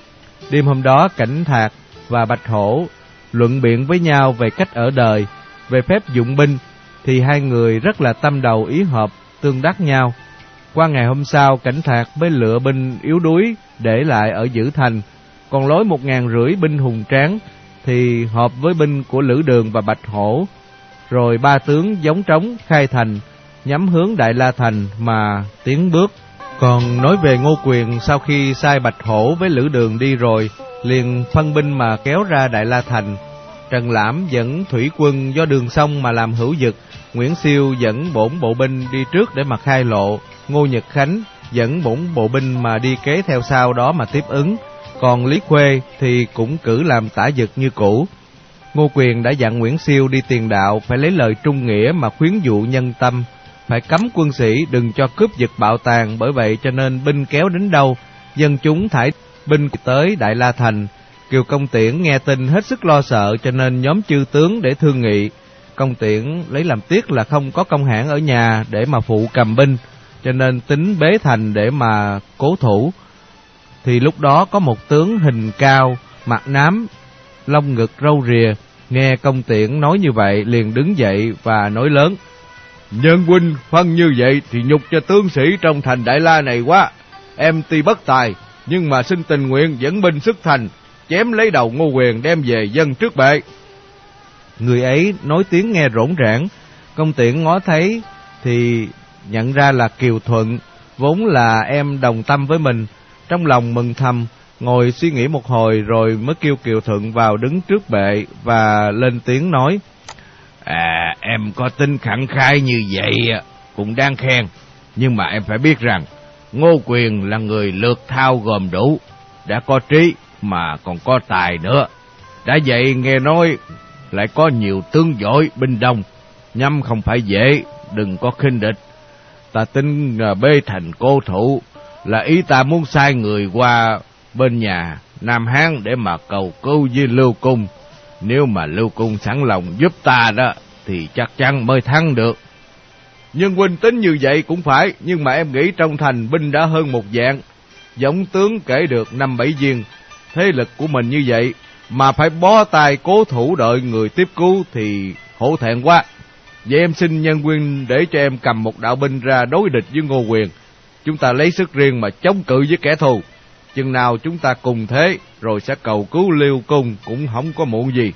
Đêm hôm đó Cảnh Thạc và Bạch Hổ luận biện với nhau về cách ở đời, về phép dụng binh, thì hai người rất là tâm đầu ý hợp, tương đắc nhau. Qua ngày hôm sau, Cảnh Thạc mới lựa binh yếu đuối để lại ở giữ thành, còn lối một ngàn rưỡi binh hùng tráng thì hợp với binh của Lữ Đường và Bạch Hổ. Rồi ba tướng giống trống khai thành, nhắm hướng Đại La Thành mà tiến bước. Còn nói về Ngô Quyền, sau khi sai Bạch Hổ với Lữ Đường đi rồi, liền phân binh mà kéo ra Đại La Thành. Trần Lãm dẫn thủy quân do đường sông mà làm hữu dực, Nguyễn Siêu dẫn bổn bộ binh đi trước để mà khai lộ, Ngô Nhật Khánh dẫn bổn bộ binh mà đi kế theo sau đó mà tiếp ứng, còn Lý Khuê thì cũng cử làm tả dực như cũ. Ngô Quyền đã dặn Nguyễn Siêu đi tiền đạo phải lấy lời trung nghĩa mà khuyến dụ nhân tâm, phải cấm quân sĩ đừng cho cướp giật bạo tàn, bởi vậy cho nên binh kéo đến đâu, dân chúng thải binh tới Đại La Thành. Kiều Công Tiễn nghe tin hết sức lo sợ, cho nên nhóm chư tướng để thương nghị. Công Tiễn lấy làm tiếc là không có công hãn ở nhà để mà phụ cầm binh, cho nên tính bế thành để mà cố thủ. Thì lúc đó có một tướng hình cao, mặt nám, lông ngực râu rìa, nghe Công Tiễn nói như vậy liền đứng dậy và nói lớn: Nhân huynh phân như vậy thì nhục cho tướng sĩ trong thành Đại La này quá. Em tuy bất tài, nhưng mà xin tình nguyện dẫn binh xuất thành, chém lấy đầu Ngô Quyền đem về dân trước bệ. Người ấy nói tiếng nghe rỗn rãng. Công Tiễn ngó thấy thì nhận ra là Kiều Thuận, vốn là em đồng tâm với mình. Trong lòng mừng thầm, ngồi suy nghĩ một hồi rồi mới kêu Kiều Thuận vào đứng trước bệ và lên tiếng nói: À, em có tính khẳng khái như vậy cũng đáng khen, nhưng mà em phải biết rằng Ngô Quyền là người lược thao gồm đủ, đã có trí mà còn có tài nữa. Đã vậy nghe nói lại có nhiều tướng giỏi binh đông, nhắm không phải dễ, đừng có khinh địch. Ta tính bê thành cố thủ, là ý ta muốn sai người qua bên nhà Nam Hán để mà cầu cứu với Lưu Cung. Nếu mà Lưu Cung sẵn lòng giúp ta đó thì chắc chắn mới thắng được. Nhân huynh tính như vậy cũng phải, nhưng mà em nghĩ trong thành binh đã hơn một vạn, giống tướng kể được năm bảy viên. Thế lực của mình như vậy mà phải bó tay cố thủ đợi người tiếp cứu thì hổ thẹn quá. Vậy em xin nhân huynh để cho em cầm một đạo binh ra đối địch với Ngô Quyền. Chúng ta lấy sức riêng mà chống cự với kẻ thù. Chừng nào chúng ta cùng thế, rồi sẽ cầu cứu Liêu Cung cũng không có muộn gì.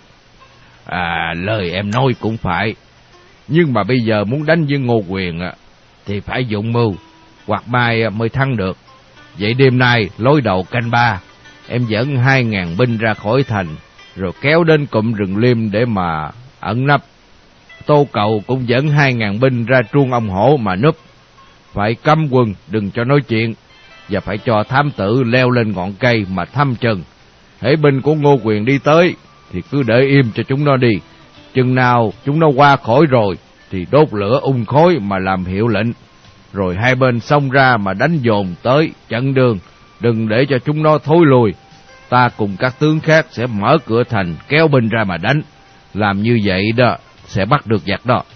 À, lời em nói cũng phải. Nhưng mà bây giờ muốn đánh với Ngô Quyền thì phải dụng mưu, hoặc mai mới thắng được. Vậy đêm nay lối đầu canh ba, em dẫn hai ngàn binh ra khỏi thành, rồi kéo đến cụm rừng liêm để mà ẩn nấp. Tô Cầu cũng dẫn hai ngàn binh ra truông ông hổ mà núp. Phải cấm quân đừng cho nói chuyện, và phải cho thám tử leo lên ngọn cây mà thăm chừng. Hễ binh của Ngô Quyền đi tới thì cứ để im cho chúng nó đi. Chừng nào chúng nó qua khỏi rồi thì đốt lửa ung khói mà làm hiệu lệnh. Rồi hai bên xông ra mà đánh dồn tới chặn đường, đừng để cho chúng nó thối lùi. ta cùng các tướng khác sẽ mở cửa thành kéo binh ra mà đánh. Làm như vậy đó sẽ bắt được giặc đó.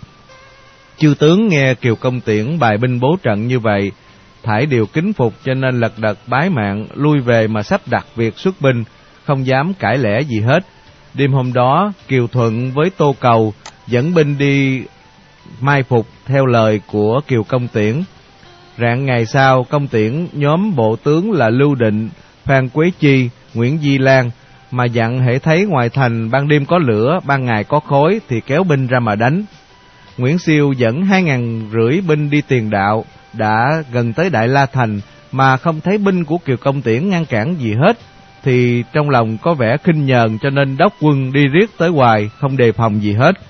Chư tướng nghe Kiều Công Tiễn bài binh bố trận như vậy, thải đều kính phục, cho nên lật đật bái mạng lui về mà sắp đặt việc xuất binh, không dám cãi lẽ gì hết. Đêm hôm đó, Kiều Thuận với Tô Cầu dẫn binh đi mai phục theo lời của Kiều Công Tiễn. Rạng ngày sau, Công Tiễn nhóm bộ tướng là Lưu Định, Phan Quế Chi, Nguyễn Di Lan mà dặn hễ thấy ngoài thành ban đêm có lửa, ban ngày có khói thì kéo binh ra mà đánh. Nguyễn Siêu dẫn hai ngàn rưỡi binh đi tiền đạo, đã gần tới Đại La Thành mà không thấy binh của Kiều Công Tiễn ngăn cản gì hết, thì trong lòng có vẻ khinh nhờn, cho nên đốc quân đi riết tới hoài, không đề phòng gì hết.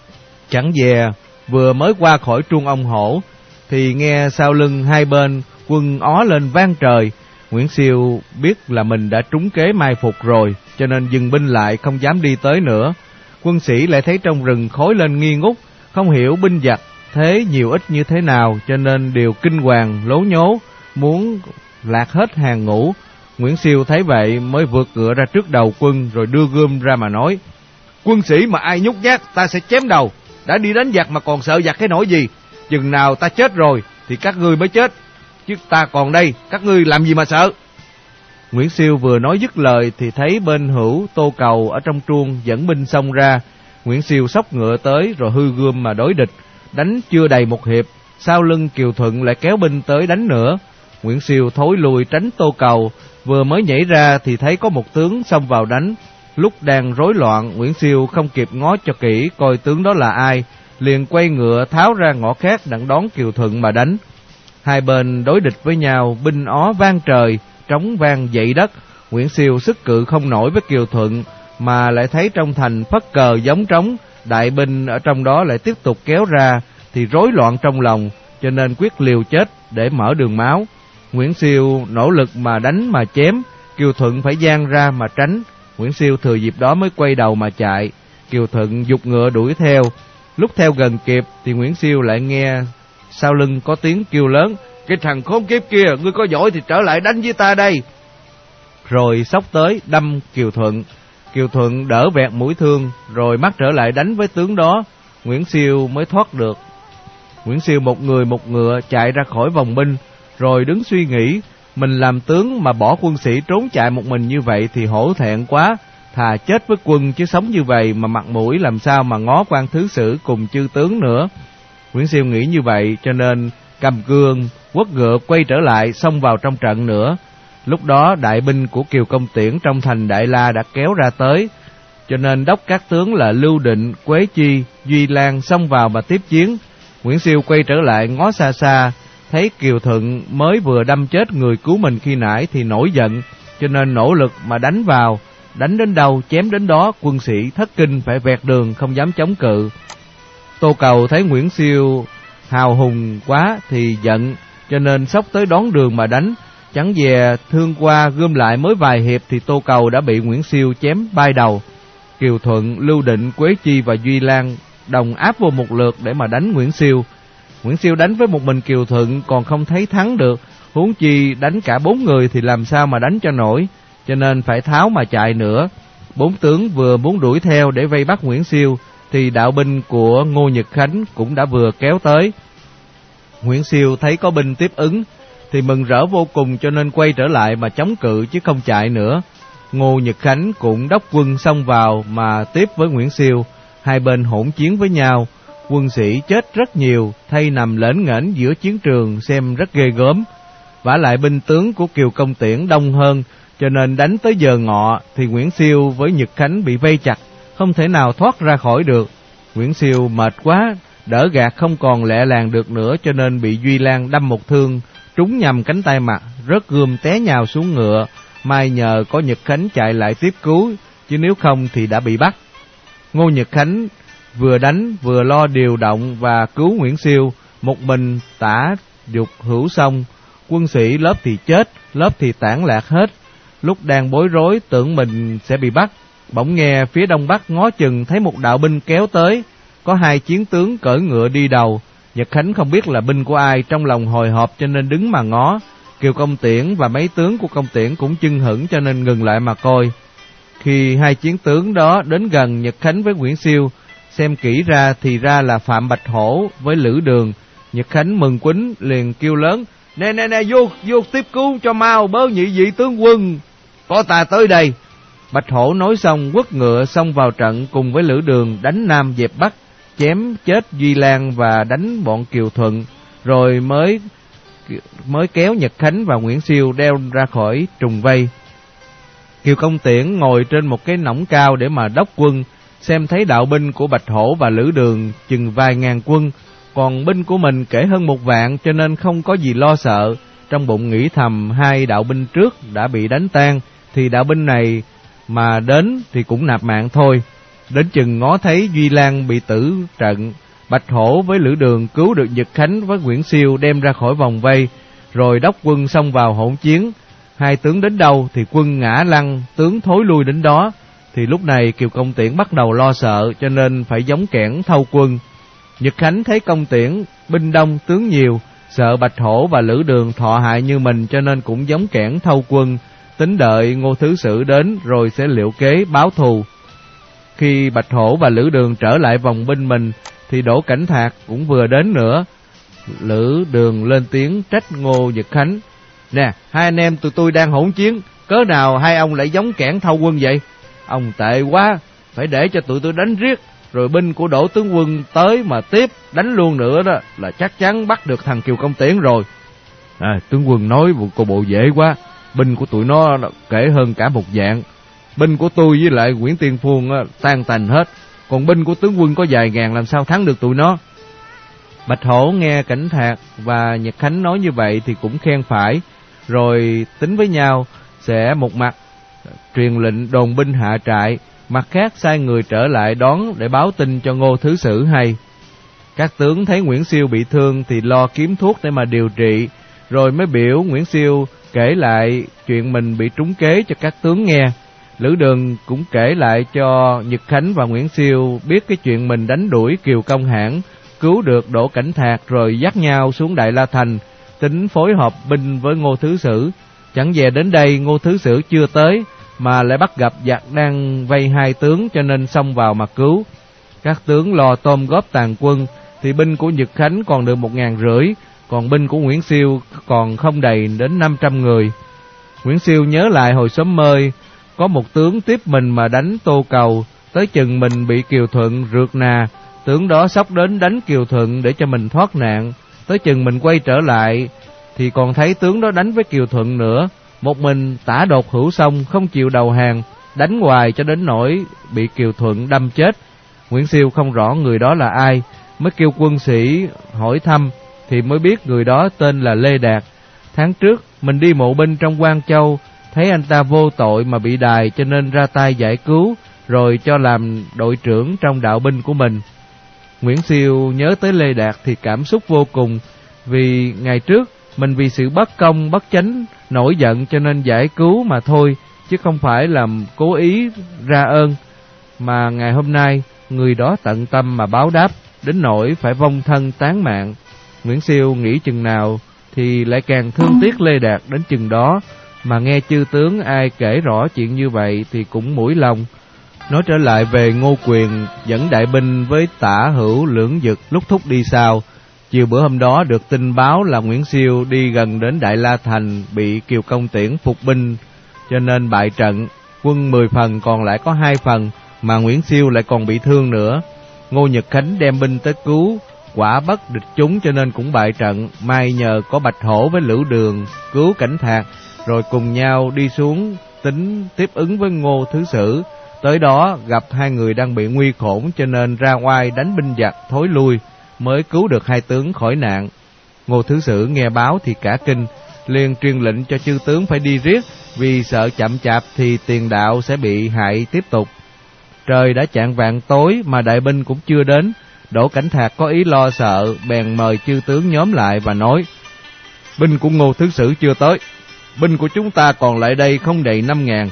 Chẳng dè vừa mới qua khỏi Trung Ông Hổ thì nghe sau lưng hai bên quân ó lên vang trời. Nguyễn Siêu biết là mình đã trúng kế mai phục rồi, cho nên dừng binh lại, không dám đi tới nữa. Quân sĩ lại thấy trong rừng khói lên nghi ngút, không hiểu binh giặc thế nhiều ít như thế nào, cho nên đều kinh hoàng lố nhố, muốn lạc hết hàng ngũ. Nguyễn Siêu thấy vậy mới vượt ngựa ra trước đầu quân, rồi đưa gươm ra mà nói: quân sĩ mà ai nhút nhát ta sẽ chém đầu. Đã đi đánh giặc mà còn sợ giặc cái nỗi gì? Chừng nào ta chết rồi thì các ngươi mới chết, chứ ta còn đây, các ngươi làm gì mà sợ. Nguyễn Siêu vừa nói dứt lời thì thấy bên hữu Tô Cầu ở trong truông dẫn binh xông ra. Nguyễn Siêu xốc ngựa tới rồi hư gươm mà đối địch. Đánh chưa đầy một hiệp, sau lưng Kiều Thuận lại kéo binh tới đánh nữa. Nguyễn Siêu thối lui tránh Tô Cầu, vừa mới nhảy ra thì thấy có một tướng xông vào đánh. Lúc đang rối loạn, Nguyễn Siêu không kịp ngó cho kỹ coi tướng đó là ai, liền quay ngựa tháo ra ngõ khác đặng đón Kiều Thuận mà đánh. Hai bên đối địch với nhau, binh ó vang trời, trống vang dậy đất. Nguyễn Siêu sức cự không nổi với Kiều Thuận, mà lại thấy trong thành phất cờ giống trống, đại binh ở trong đó lại tiếp tục kéo ra, thì rối loạn trong lòng, cho nên quyết liều chết để mở đường máu. Nguyễn Siêu nỗ lực mà đánh mà chém, Kiều Thuận phải giang ra mà tránh. Nguyễn Siêu thừa dịp đó mới quay đầu mà chạy. Kiều Thuận giục ngựa đuổi theo. Lúc theo gần kịp thì Nguyễn Siêu lại nghe sau lưng có tiếng kêu lớn: cái thằng khốn kiếp kia, ngươi có giỏi thì trở lại đánh với ta đây. Rồi xốc tới đâm Kiều Thuận. Kiều Thuận đỡ vẹt mũi thương, rồi mắt trở lại đánh với tướng đó. Nguyễn Siêu mới thoát được. Nguyễn Siêu một người một ngựa chạy ra khỏi vòng binh, rồi đứng suy nghĩ, mình làm tướng mà bỏ quân sĩ trốn chạy một mình như vậy thì hổ thẹn quá, thà chết với quân chứ sống như vậy mà mặt mũi làm sao mà ngó quan thứ sử cùng chư tướng nữa. Nguyễn Siêu nghĩ như vậy cho nên cầm cương quất ngựa quay trở lại, xông vào trong trận nữa. Lúc đó đại binh của Kiều Công Tiễn trong thành Đại La đã kéo ra tới, cho nên đốc các tướng là Lưu Định, Quế Chi, Duy Lan xông vào mà tiếp chiến. Nguyễn Siêu quay trở lại ngó xa xa, thấy Kiều Thuận mới vừa đâm chết người cứu mình khi nãy thì nổi giận, cho nên nỗ lực mà đánh vào, đánh đến đâu chém đến đó, quân sĩ thất kinh phải vẹt đường không dám chống cự. Tô Cầu thấy Nguyễn Siêu hào hùng quá thì giận, cho nên xốc tới đón đường mà đánh. Chẳng dè thương qua gươm lại mới vài hiệp thì Tô Cầu đã bị Nguyễn Siêu chém bay đầu. Kiều Thuận, Lưu Định, Quế Chi và Duy Lan đồng áp vô một lượt để mà đánh Nguyễn Siêu. Nguyễn Siêu đánh với một mình Kiều Thuận còn không thấy thắng được, huống chi đánh cả bốn người thì làm sao mà đánh cho nổi, cho nên phải tháo mà chạy nữa. Bốn tướng vừa muốn đuổi theo để vây bắt Nguyễn Siêu thì đạo binh của Ngô Nhật Khánh cũng đã vừa kéo tới. Nguyễn Siêu thấy có binh tiếp ứng thì mừng rỡ vô cùng, cho nên quay trở lại mà chống cự chứ không chạy nữa. Ngô Nhật Khánh cũng đốc quân xông vào mà tiếp với Nguyễn Siêu, hai bên hỗn chiến với nhau. Quân sĩ chết rất nhiều, thay nằm lễnh nghễnh giữa chiến trường xem rất ghê gớm. Vả lại binh tướng của Kiều Công Tiễn đông hơn, cho nên đánh tới giờ ngọ thì Nguyễn Siêu với Nhật Khánh bị vây chặt, không thể nào thoát ra khỏi được. Nguyễn Siêu mệt quá, đỡ gạt không còn lẹ làng được nữa, cho nên bị Duy Lan đâm một thương, trúng nhầm cánh tay mặt, rớt gươm té nhào xuống ngựa. May nhờ có Nhật Khánh chạy lại tiếp cứu, chứ nếu không thì đã bị bắt. Ngô Nhật Khánh vừa đánh vừa lo điều động và cứu Nguyễn Siêu, một mình tả dục hữu xong. Quân sĩ lớp thì chết, lớp thì tản lạc hết. Lúc đang bối rối tưởng mình sẽ bị bắt, bỗng nghe phía đông bắc ngó chừng thấy một đạo binh kéo tới, có hai chiến tướng cưỡi ngựa đi đầu. Nhật Khánh không biết là binh của ai, trong lòng hồi hộp cho nên đứng mà ngó. Kiều Công Tiễn và mấy tướng của Công Tiễn cũng chưng hửng cho nên ngừng lại mà coi. Khi hai chiến tướng đó đến gần Nhật Khánh với Nguyễn Siêu, xem kỹ ra thì ra là Phạm Bạch Hổ với Lữ Đường. Nhật Khánh mừng quýnh liền kêu lớn: Nè nè nè, vô vô tiếp cứu cho mau, bớ nhị vị tướng quân, có ta tới đây. Bạch Hổ nói xong quất ngựa xông vào trận cùng với Lữ Đường, đánh Nam dẹp Bắc, chém chết Duy Lan và đánh bọn Kiều Thuận, rồi mới mới kéo Nhật Khánh và Nguyễn Siêu đeo ra khỏi trùng vây. Kiều Công Tiễn ngồi trên một cái nỏng cao để mà đốc quân, xem thấy đạo binh của Bạch Hổ và Lữ Đường chừng vài ngàn quân, còn binh của mình kể hơn một vạn, cho nên không có gì lo sợ. Trong bụng nghĩ thầm hai đạo binh trước đã bị đánh tan, thì đạo binh này mà đến thì cũng nạp mạng thôi. Đến chừng ngó thấy Duy Lan bị tử trận, Bạch Hổ với Lữ Đường cứu được Nhật Khánh với Nguyễn Siêu đem ra khỏi vòng vây, rồi đốc quân xông vào hỗn chiến. Hai tướng đến đâu thì quân ngã lăn, tướng thối lui đến đó. Thì lúc này Kiều Công Tiễn bắt đầu lo sợ, cho nên phải gióng kẽn thâu quân. Nhật Khánh thấy Công Tiễn binh đông tướng nhiều, sợ Bạch Hổ và Lữ Đường thọ hại như mình, cho nên cũng gióng kẽn thâu quân, tính đợi Ngô Thứ Sử đến rồi sẽ liệu kế báo thù. Khi Bạch Hổ và Lữ Đường trở lại vòng binh mình thì Đỗ Cảnh Thạc cũng vừa đến nữa. Lữ Đường lên tiếng trách Ngô Nhật Khánh: Nè, hai anh em tụi tôi đang hỗn chiến, cớ nào hai ông lại gióng kẽn thâu quân vậy? Ông tệ quá, phải để cho tụi tôi đánh riết, rồi binh của Đỗ tướng quân tới mà tiếp đánh luôn nữa đó là chắc chắn bắt được thằng Kiều Công Tiễn rồi. À, tướng quân nói cô bộ dễ quá, binh của tụi nó kể hơn cả một vạn. Binh của tôi với lại Nguyễn Tiên Phuông tan tành hết, còn binh của tướng quân có vài ngàn, làm sao thắng được tụi nó. Bạch Hổ nghe Cảnh Thạc và Nhật Khánh nói như vậy thì cũng khen phải, rồi tính với nhau sẽ một mặt truyền lệnh đồn binh hạ trại, mặt khác sai người trở lại đón để báo tin cho Ngô Thứ Sử hay. Các tướng thấy Nguyễn Siêu bị thương thì lo kiếm thuốc để mà điều trị, rồi mới biểu Nguyễn Siêu kể lại chuyện mình bị trúng kế cho các tướng nghe. Lữ Đường cũng kể lại cho Nhật Khánh và Nguyễn Siêu biết cái chuyện mình đánh đuổi Kiều Công Hãn, cứu được Đỗ Cảnh Thạc, rồi dắt nhau xuống Đại La Thành, tính phối hợp binh với Ngô Thứ Sử. Chẳng dè đến đây Ngô Thứ Sử chưa tới mà lại bắt gặp giặc đang vây hai tướng, cho nên xông vào mà cứu. Các tướng lo tôm góp tàn quân thì binh của Nhật Khánh còn được một ngàn rưỡi, còn binh của Nguyễn Siêu còn không đầy đến năm trăm người. Nguyễn Siêu nhớ lại hồi sớm mơi có một tướng tiếp mình mà đánh Tô Cầu, tới chừng mình bị Kiều Thuận rượt nà, tướng đó sóc đến đánh Kiều Thuận để cho mình thoát nạn. Tới chừng mình quay trở lại thì còn thấy tướng đó đánh với Kiều Thuận nữa. Một mình Tả Đột Hữu Sông không chịu đầu hàng, đánh hoài cho đến nỗi bị Kiều Thuận đâm chết. Nguyễn Siêu không rõ người đó là ai, mới kêu quân sĩ hỏi thăm thì mới biết người đó tên là Lê Đạt. Tháng trước mình đi mộ binh trong Quan Châu, thấy anh ta vô tội mà bị đày, cho nên ra tay giải cứu, rồi cho làm đội trưởng trong đạo binh của mình. Nguyễn Siêu nhớ tới Lê Đạt thì cảm xúc vô cùng, vì ngày trước mình vì sự bất công bất chánh nổi giận cho nên giải cứu mà thôi, chứ không phải làm cố ý ra ơn. Mà ngày hôm nay người đó tận tâm mà báo đáp, đến nỗi phải vong thân tán mạng. Nguyễn Siêu nghĩ chừng nào thì lại càng thương tiếc Lê Đạt đến chừng đó, mà nghe chư tướng ai kể rõ chuyện như vậy thì cũng mũi lòng. Nói trở lại về Ngô Quyền dẫn đại binh với Tả Hữu Lưỡng Dực lúc thúc đi sau. Chiều bữa hôm đó được tin báo là Nguyễn Siêu đi gần đến Đại La Thành bị Kiều Công Tiễn phục binh, cho nên bại trận. Quân mười phần còn lại có hai phần, mà Nguyễn Siêu lại còn bị thương nữa. Ngô Nhật Khánh đem binh tới cứu, quả bất địch chúng cho nên cũng bại trận. May nhờ có Bạch Hổ với Lữ Đường cứu Cảnh Thạc, rồi cùng nhau đi xuống tính tiếp ứng với Ngô Thứ Sử. Tới đó gặp hai người đang bị nguy khổn, cho nên ra oai đánh binh giặc thối lui, mới cứu được hai tướng khỏi nạn. Ngô Thứ Sử nghe báo thì cả kinh, liền truyền lệnh cho chư tướng phải đi riết, vì sợ chậm chạp thì tiền đạo sẽ bị hại tiếp tục. Trời đã chạng vạng tối mà đại binh cũng chưa đến. Đỗ Cảnh Thạc có ý lo sợ, bèn mời chư tướng nhóm lại và nói: binh của Ngô Thứ Sử chưa tới, binh của chúng ta còn lại đây không đầy năm ngàn,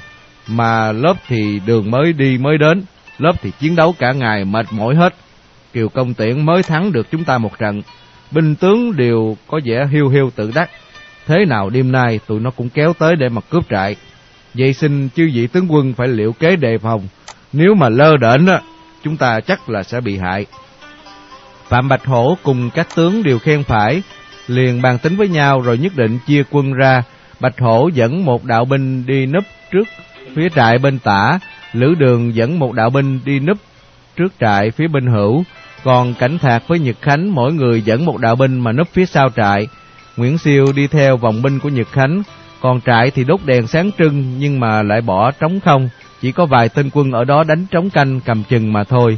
mà lớp thì đường mới đi mới đến, lớp thì chiến đấu cả ngày mệt mỏi hết. Kiều Công Tiễn mới thắng được chúng ta một trận, binh tướng đều có vẻ hiu hiu tự đắc. thế nào đêm nay tụi nó cũng kéo tới để mà cướp trại. Vậy xin chư vị tướng quân phải liệu kế đề phòng, nếu mà lơ đễnh á, chúng ta chắc là sẽ bị hại. Phạm Bạch Hổ cùng các tướng đều khen phải, liền bàn tính với nhau rồi nhất định chia quân ra. Bạch Hổ dẫn một đạo binh đi núp trước phía trại bên tả, Lữ Đường dẫn một đạo binh đi núp trước trại phía bên hữu, còn Cảnh Thạc với Nhật Khánh mỗi người dẫn một đạo binh mà núp phía sau trại. Nguyễn Siêu đi theo vòng binh của Nhật Khánh, còn trại thì đốt đèn sáng trưng nhưng mà lại bỏ trống không, chỉ có vài tên quân ở đó đánh trống canh cầm chừng mà thôi.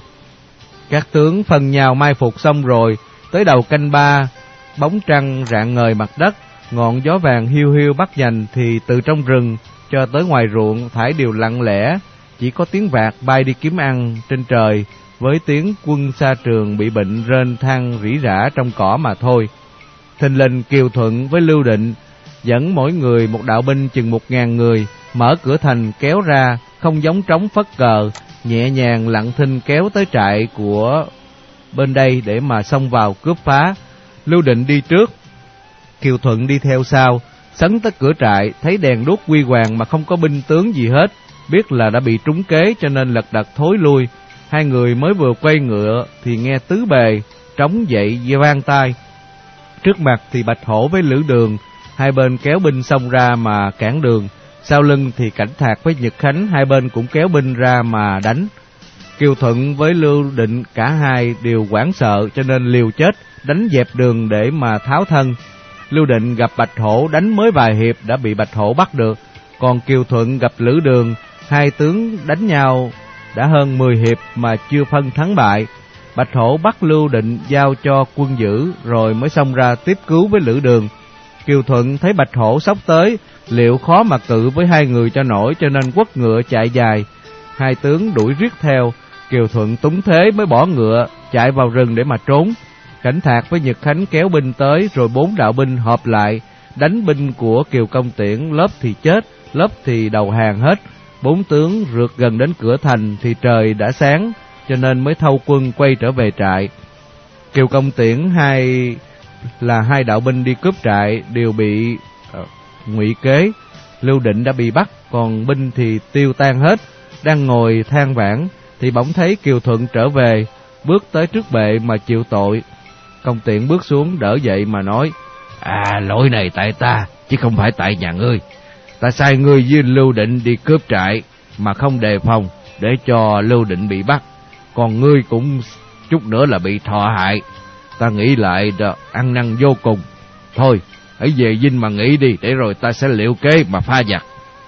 Các tướng phân nhau mai phục xong rồi, tới đầu canh ba, bóng trăng rạng ngời mặt đất, ngọn gió vàng hiu hiu bắt nhành, thì từ trong rừng cho tới ngoài ruộng thải đều lặng lẽ, chỉ có tiếng vạc bay đi kiếm ăn trên trời với tiếng quân xa trường bị bệnh rên than rỉ rả trong cỏ mà thôi. Thình lình Kiều Thuận với Lưu Định dẫn mỗi người một đạo binh chừng một ngàn người, mở cửa thành kéo ra, không giống trống phất cờ, nhẹ nhàng lặng thinh kéo tới trại của bên đây để mà xông vào cướp phá. Lưu Định đi trước, Kiều Thuận đi theo sau, sấn tới cửa trại, thấy đèn đuốc huy hoàng mà không có binh tướng gì hết, biết là đã bị trúng kế cho nên lật đật thối lui. Hai người mới vừa quay ngựa thì nghe tứ bề trống dậy vang tai. Trước mặt thì Bạch Hổ với Lữ Đường, hai bên kéo binh xông ra mà cản đường. Sau lưng thì Cảnh Thạc với Nhật Khánh, hai bên cũng kéo binh ra mà đánh. Kiều Thuận với Lưu Định cả hai đều hoảng sợ cho nên liều chết đánh dẹp đường để mà tháo thân. Lưu Định gặp Bạch Hổ đánh mới vài hiệp đã bị Bạch Hổ bắt được, còn Kiều Thuận gặp Lữ Đường, hai tướng đánh nhau đã hơn mười hiệp mà chưa phân thắng bại. Bạch Hổ bắt Lưu Định giao cho quân giữ rồi mới xông ra tiếp cứu với Lữ Đường. Kiều Thuận thấy Bạch Hổ sốc tới, liệu khó mà cự với hai người cho nổi cho nên quất ngựa chạy dài. Hai tướng đuổi riết theo, Kiều Thuận túng thế mới bỏ ngựa chạy vào rừng để mà trốn. Cảnh Thạc với Nhật Khánh kéo binh tới, rồi bốn đạo binh hợp lại đánh binh của Kiều Công Tiễn, lớp thì chết, lớp thì đầu hàng hết. Bốn tướng rượt gần đến cửa thành thì trời đã sáng, cho nên mới thâu quân quay trở về trại. Kiều Công Tiễn hai là hai đạo binh đi cướp trại đều bị uh, ngụy kế. Lưu Định đã bị bắt, còn binh thì tiêu tan hết. Đang ngồi than vãn thì bỗng thấy Kiều Thuận trở về, bước tới trước bệ mà chịu tội. Công Tiễn bước xuống đỡ dậy mà nói: À, lỗi này tại ta, chứ không phải tại nhà ngươi. Ta sai ngươi với Lưu Định đi cướp trại mà không đề phòng, để cho Lưu Định bị bắt, còn ngươi cũng chút nữa là bị thọ hại. Ta nghĩ lại đó, ăn năn vô cùng. Thôi, hãy về dinh mà nghỉ đi, để rồi ta sẽ liệu kế mà pha giặc.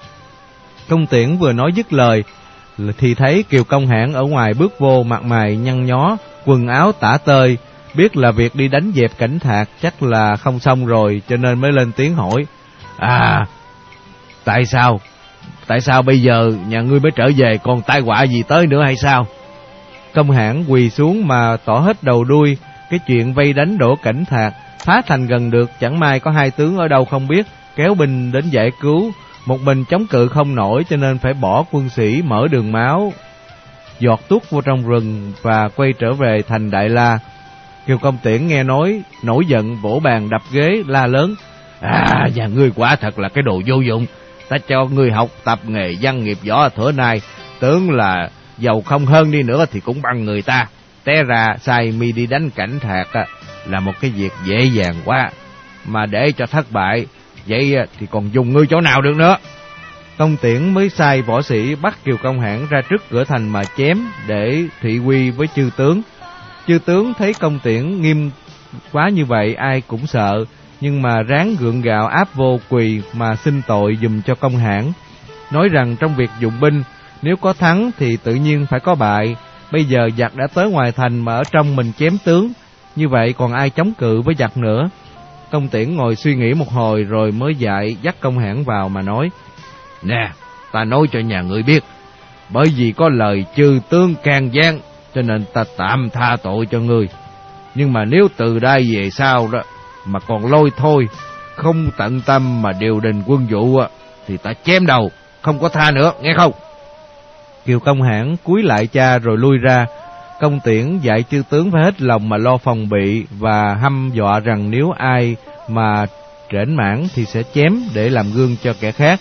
Công Tiễn vừa nói dứt lời thì thấy Kiều Công Hãn ở ngoài bước vô, mặt mày nhăn nhó, quần áo tả tơi, biết là việc đi đánh dẹp Cảnh Thạc chắc là không xong rồi, cho nên mới lên tiếng hỏi: À, tại sao? Tại sao bây giờ nhà ngươi mới trở về, còn tai họa gì tới nữa hay sao? Công Hãn quỳ xuống mà tỏ hết đầu đuôi. Cái chuyện vây đánh đổ Cảnh Thạc, phá thành gần được, chẳng may có hai tướng ở đâu không biết kéo binh đến giải cứu, một mình chống cự không nổi cho nên phải bỏ quân sĩ mở đường máu, giọt tuốt vô trong rừng và quay trở về thành Đại La. Kiều Công Tiễn nghe nói nổi giận, vỗ bàn đập ghế la lớn: À, nhà ngươi quả thật là cái đồ vô dụng. Ta cho ngươi học tập nghề văn nghiệp võ thửa nay, tưởng là giàu không hơn đi nữa thì cũng bằng người ta. Té ra sai mi đi đánh Cảnh Thạc là một cái việc dễ dàng quá, mà để cho thất bại vậy thì còn dùng ngươi chỗ nào được nữa. Công Tiễn mới sai võ sĩ bắt Kiều Công Hãn ra trước cửa thành mà chém để thị uy với chư tướng. Chư tướng thấy Công Tiễn nghiêm quá như vậy ai cũng sợ, nhưng mà ráng gượng gạo áp vô quỳ mà xin tội giùm cho Công Hãn, nói rằng trong việc dụng binh nếu có thắng thì tự nhiên phải có bại. Bây giờ giặc đã tới ngoài thành mà ở trong mình chém tướng, như vậy còn ai chống cự với giặc nữa. Công Tiễn ngồi suy nghĩ một hồi rồi mới dạy dắt Công Hãn vào mà nói: Nè, ta nói cho nhà ngươi biết, bởi vì có lời chư tướng can gián cho nên ta tạm tha tội cho ngươi. Nhưng mà nếu từ đây về sau đó mà còn lôi thôi, không tận tâm mà điều đình quân vụ thì ta chém đầu, không có tha nữa, nghe không? Kiều Công Hãn cúi lại cha rồi lui ra. Công Tiễn dạy chư tướng phải hết lòng mà lo phòng bị và hăm dọa rằng nếu ai mà trển mãn thì sẽ chém để làm gương cho kẻ khác.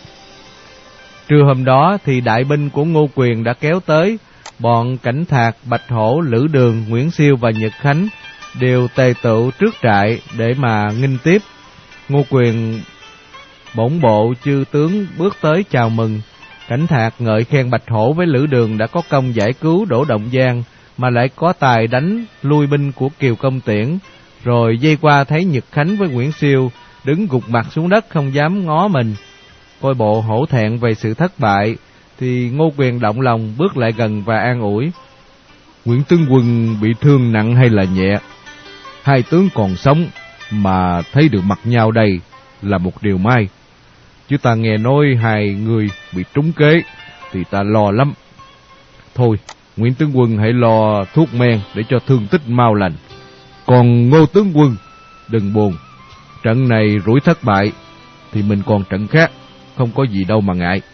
Trưa hôm đó thì đại binh của Ngô Quyền đã kéo tới, bọn Cảnh Thạc, Bạch Hổ, Lữ Đường, Nguyễn Siêu và Nhật Khánh đều tề tựu trước trại để mà nghinh tiếp. Ngô Quyền bổn bộ chư tướng bước tới chào mừng. Cảnh Thạc ngợi khen Bạch Hổ với Lữ Đường đã có công giải cứu Đỗ Động Giang, mà lại có tài đánh lui binh của Kiều Công Tiễn. Rồi dây qua thấy Nhật Khánh với Nguyễn Siêu đứng gục mặt xuống đất không dám ngó mình. Coi bộ hổ thẹn về sự thất bại, thì Ngô Quyền động lòng bước lại gần và an ủi. Nguyễn tướng quân bị thương nặng hay là nhẹ? Hai tướng còn sống mà thấy được mặt nhau đây là một điều may. Chứ ta nghe nói hai người bị trúng kế thì ta lo lắm. Thôi, Nguyễn tướng quân hãy lo thuốc men để cho thương tích mau lành. Còn Ngô tướng quân, đừng buồn. Trận này rủi thất bại thì mình còn trận khác, không có gì đâu mà ngại.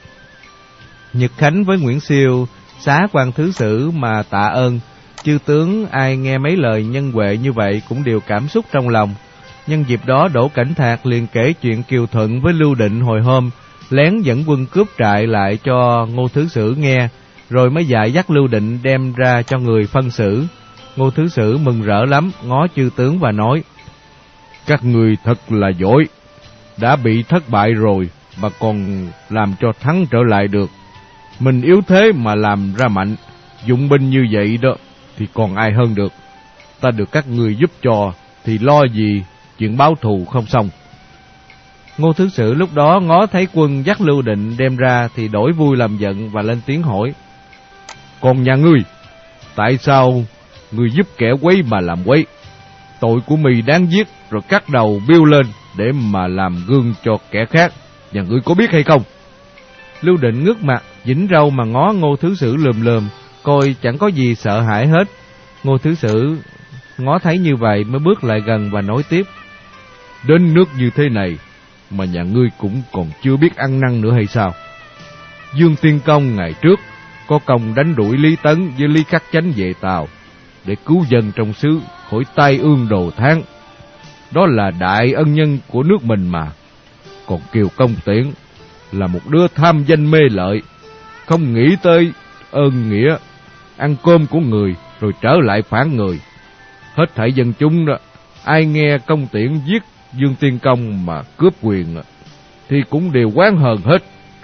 Nhật Khánh với Nguyễn Siêu xá quan thứ sử mà tạ ơn. Chư tướng ai nghe mấy lời nhân huệ như vậy cũng đều cảm xúc trong lòng. Nhân dịp đó Đỗ Cảnh Thạc liền kể chuyện Kiều Thuận với Lưu Định hồi hôm lén dẫn quân cướp trại lại cho Ngô Thứ Sử nghe, rồi mới dạy dắt Lưu Định đem ra cho người phân xử. Ngô Thứ Sử mừng rỡ lắm, ngó chư tướng và nói: Các người thật là giỏi, đã bị thất bại rồi mà còn làm cho thắng trở lại được. Mình yếu thế mà làm ra mạnh, dụng binh như vậy đó thì còn ai hơn được. Ta được các người giúp cho thì lo gì chuyện báo thù không xong. Ngô Thứ Sử lúc đó ngó thấy quân dắt Lưu Định đem ra thì đổi vui làm giận và lên tiếng hỏi: Còn nhà ngươi, tại sao ngươi giúp kẻ quấy mà làm quấy? Tội của mì đáng giết rồi cắt đầu biêu lên để mà làm gương cho kẻ khác, nhà ngươi có biết hay không? Lưu Định ngước mặt dính râu mà ngó Ngô Thứ Sử lườm lườm, coi chẳng có gì sợ hãi hết. Ngô Thứ Sử ngó thấy như vậy mới bước lại gần và nói tiếp: Đến nước như thế này mà nhà ngươi cũng còn chưa biết ăn năn nữa hay sao? Dương Tiên Công ngày trước có công đánh đuổi Lý Tấn với Lý Khắc Chánh về Tàu để cứu dân trong xứ khỏi tai ương đồ tháng. Đó là đại ân nhân của nước mình mà. Còn Kiều Công Tiễn là một đứa tham danh mê lợi, không nghĩ tới ơn nghĩa, ăn cơm của người rồi trở lại phản người. Hết thảy dân chúng đó, ai nghe Công Tiễn giết Dương Tiên Công mà cướp quyền thì cũng đều oán hờn hết.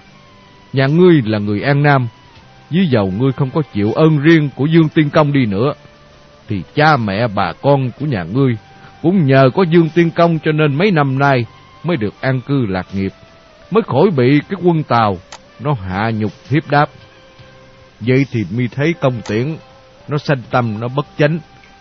Nhà ngươi là người An Nam, với dầu ngươi không có chịu ơn riêng của Dương Tiên Công đi nữa, thì cha mẹ bà con của nhà ngươi cũng nhờ có Dương Tiên Công cho nên mấy năm nay mới được an cư lạc nghiệp, mới khỏi bị cái quân Tàu nó hạ nhục hiếp đáp. Vậy thì mi thấy Công Tiễn nó sanh tâm, nó bất chánh.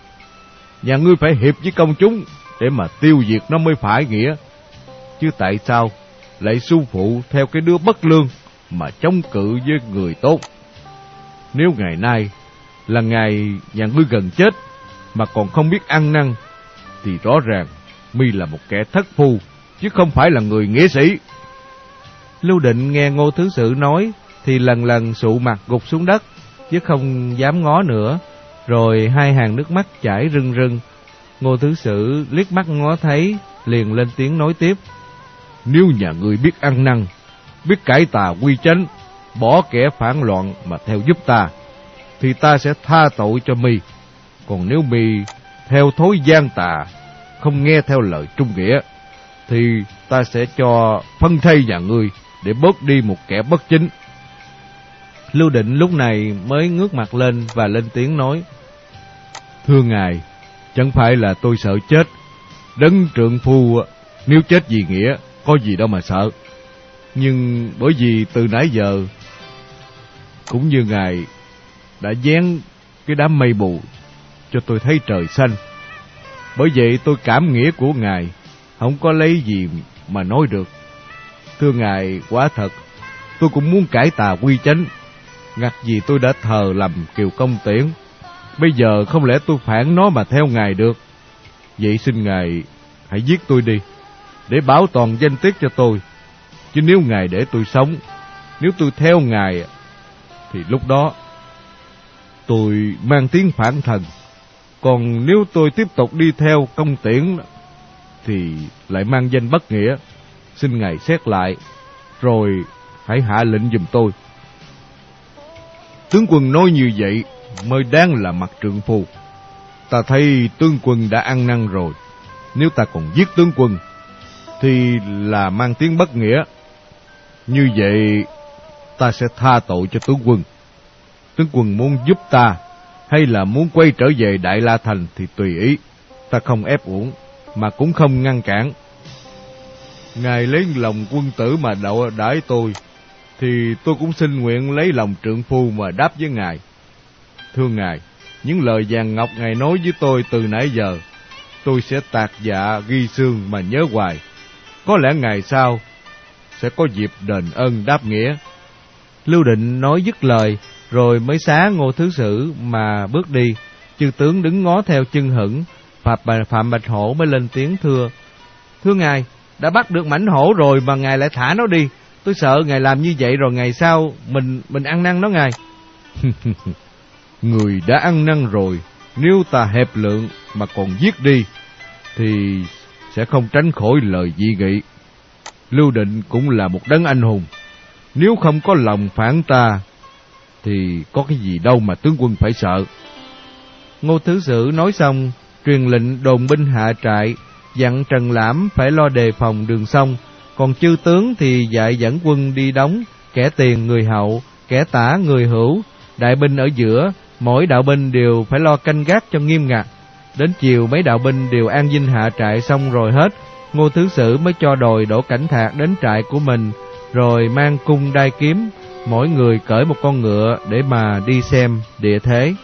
Nhà ngươi phải hiệp với công chúng để mà tiêu diệt nó mới phải nghĩa. Chứ tại sao lại su phụ theo cái đứa bất lương mà chống cự với người tốt? Nếu ngày nay là ngày nhà ngươi gần chết mà còn không biết ăn năn, thì rõ ràng mi là một kẻ thất phu, chứ không phải là người nghĩa sĩ. Lưu Định nghe Ngô Thứ Sử nói thì lần lần sụ mặt gục xuống đất, chứ không dám ngó nữa. Rồi hai hàng nước mắt chảy rưng rưng. Ngô Thứ Sử liếc mắt ngó thấy, liền lên tiếng nói tiếp: Nếu nhà ngươi biết ăn năn, biết cải tà quy chánh, bỏ kẻ phản loạn mà theo giúp ta, thì ta sẽ tha tội cho mi. Còn nếu mi theo thói gian tà, không nghe theo lời trung nghĩa, thì ta sẽ cho phân thây nhà ngươi để bớt đi một kẻ bất chính. Lưu Định lúc này mới ngước mặt lên và lên tiếng nói: Thưa ngài, chẳng phải là tôi sợ chết. Đấng trượng phu nếu chết vì nghĩa, có gì đâu mà sợ. Nhưng bởi vì từ nãy giờ, cũng như ngài đã dán cái đám mây mù cho tôi thấy trời xanh, bởi vậy tôi cảm nghĩa của ngài không có lấy gì mà nói được. Thưa ngài, quả thật tôi cũng muốn cải tà quy chánh, ngặt gì tôi đã thờ lầm Kiều Công Tiễn. Bây giờ không lẽ tôi phản nó mà theo ngài được. Vậy xin ngài hãy giết tôi đi, để bảo toàn danh tiết cho tôi. Chứ nếu ngài để tôi sống, nếu tôi theo ngài, thì lúc đó tôi mang tiếng phản thần. Còn nếu tôi tiếp tục đi theo Công Tiễn, thì lại mang danh bất nghĩa. Xin ngài xét lại, rồi hãy hạ lệnh giùm tôi. Tướng quân nói như vậy mới đáng là mặt trượng phu. Ta thấy tướng quân đã ăn năn rồi. Nếu ta còn giết tướng quân thì là mang tiếng bất nghĩa. Như vậy ta sẽ tha tội cho tướng quân. Tướng quân muốn giúp ta hay là muốn quay trở về Đại La Thành thì tùy ý. Ta không ép uổng mà cũng không ngăn cản. Ngài lấy lòng quân tử mà đậu đãi tôi, thì tôi cũng xin nguyện lấy lòng trượng phu mà đáp với ngài. Thưa ngài, những lời vàng ngọc ngài nói với tôi từ nãy giờ, tôi sẽ tạc dạ ghi xương mà nhớ hoài. Có lẽ ngày sau sẽ có dịp đền ơn đáp nghĩa. Lưu Định nói dứt lời, rồi mới xá Ngô Thứ Sử mà bước đi. Chư tướng đứng ngó theo chân hững. Phạm Bạch Hổ mới lên tiếng thưa: Thưa ngài, đã bắt được mãnh hổ rồi mà ngài lại thả nó đi. Tôi sợ ngài làm như vậy rồi ngày sau mình mình ăn năn nó ngài. Người đã ăn năn rồi, nếu ta hẹp lượng mà còn giết đi thì sẽ không tránh khỏi lời dị nghị. Lưu Định cũng là một đấng anh hùng, nếu không có lòng phản ta thì có cái gì đâu mà tướng quân phải sợ. Ngô Thứ Sử nói xong, truyền lệnh đồn binh hạ trại, dặn Trần Lãm phải lo đề phòng đường sông, còn chư tướng thì dạy dẫn quân đi đóng, kẻ tiền người hậu, kẻ tả người hữu, đại binh ở giữa, mỗi đạo binh đều phải lo canh gác cho nghiêm ngặt. Đến chiều mấy đạo binh đều an dinh hạ trại xong rồi hết, Ngô Thứ Sử mới cho đòi Đỗ Cảnh Thạc đến trại của mình, rồi mang cung đai kiếm, mỗi người cởi một con ngựa để mà đi xem địa thế.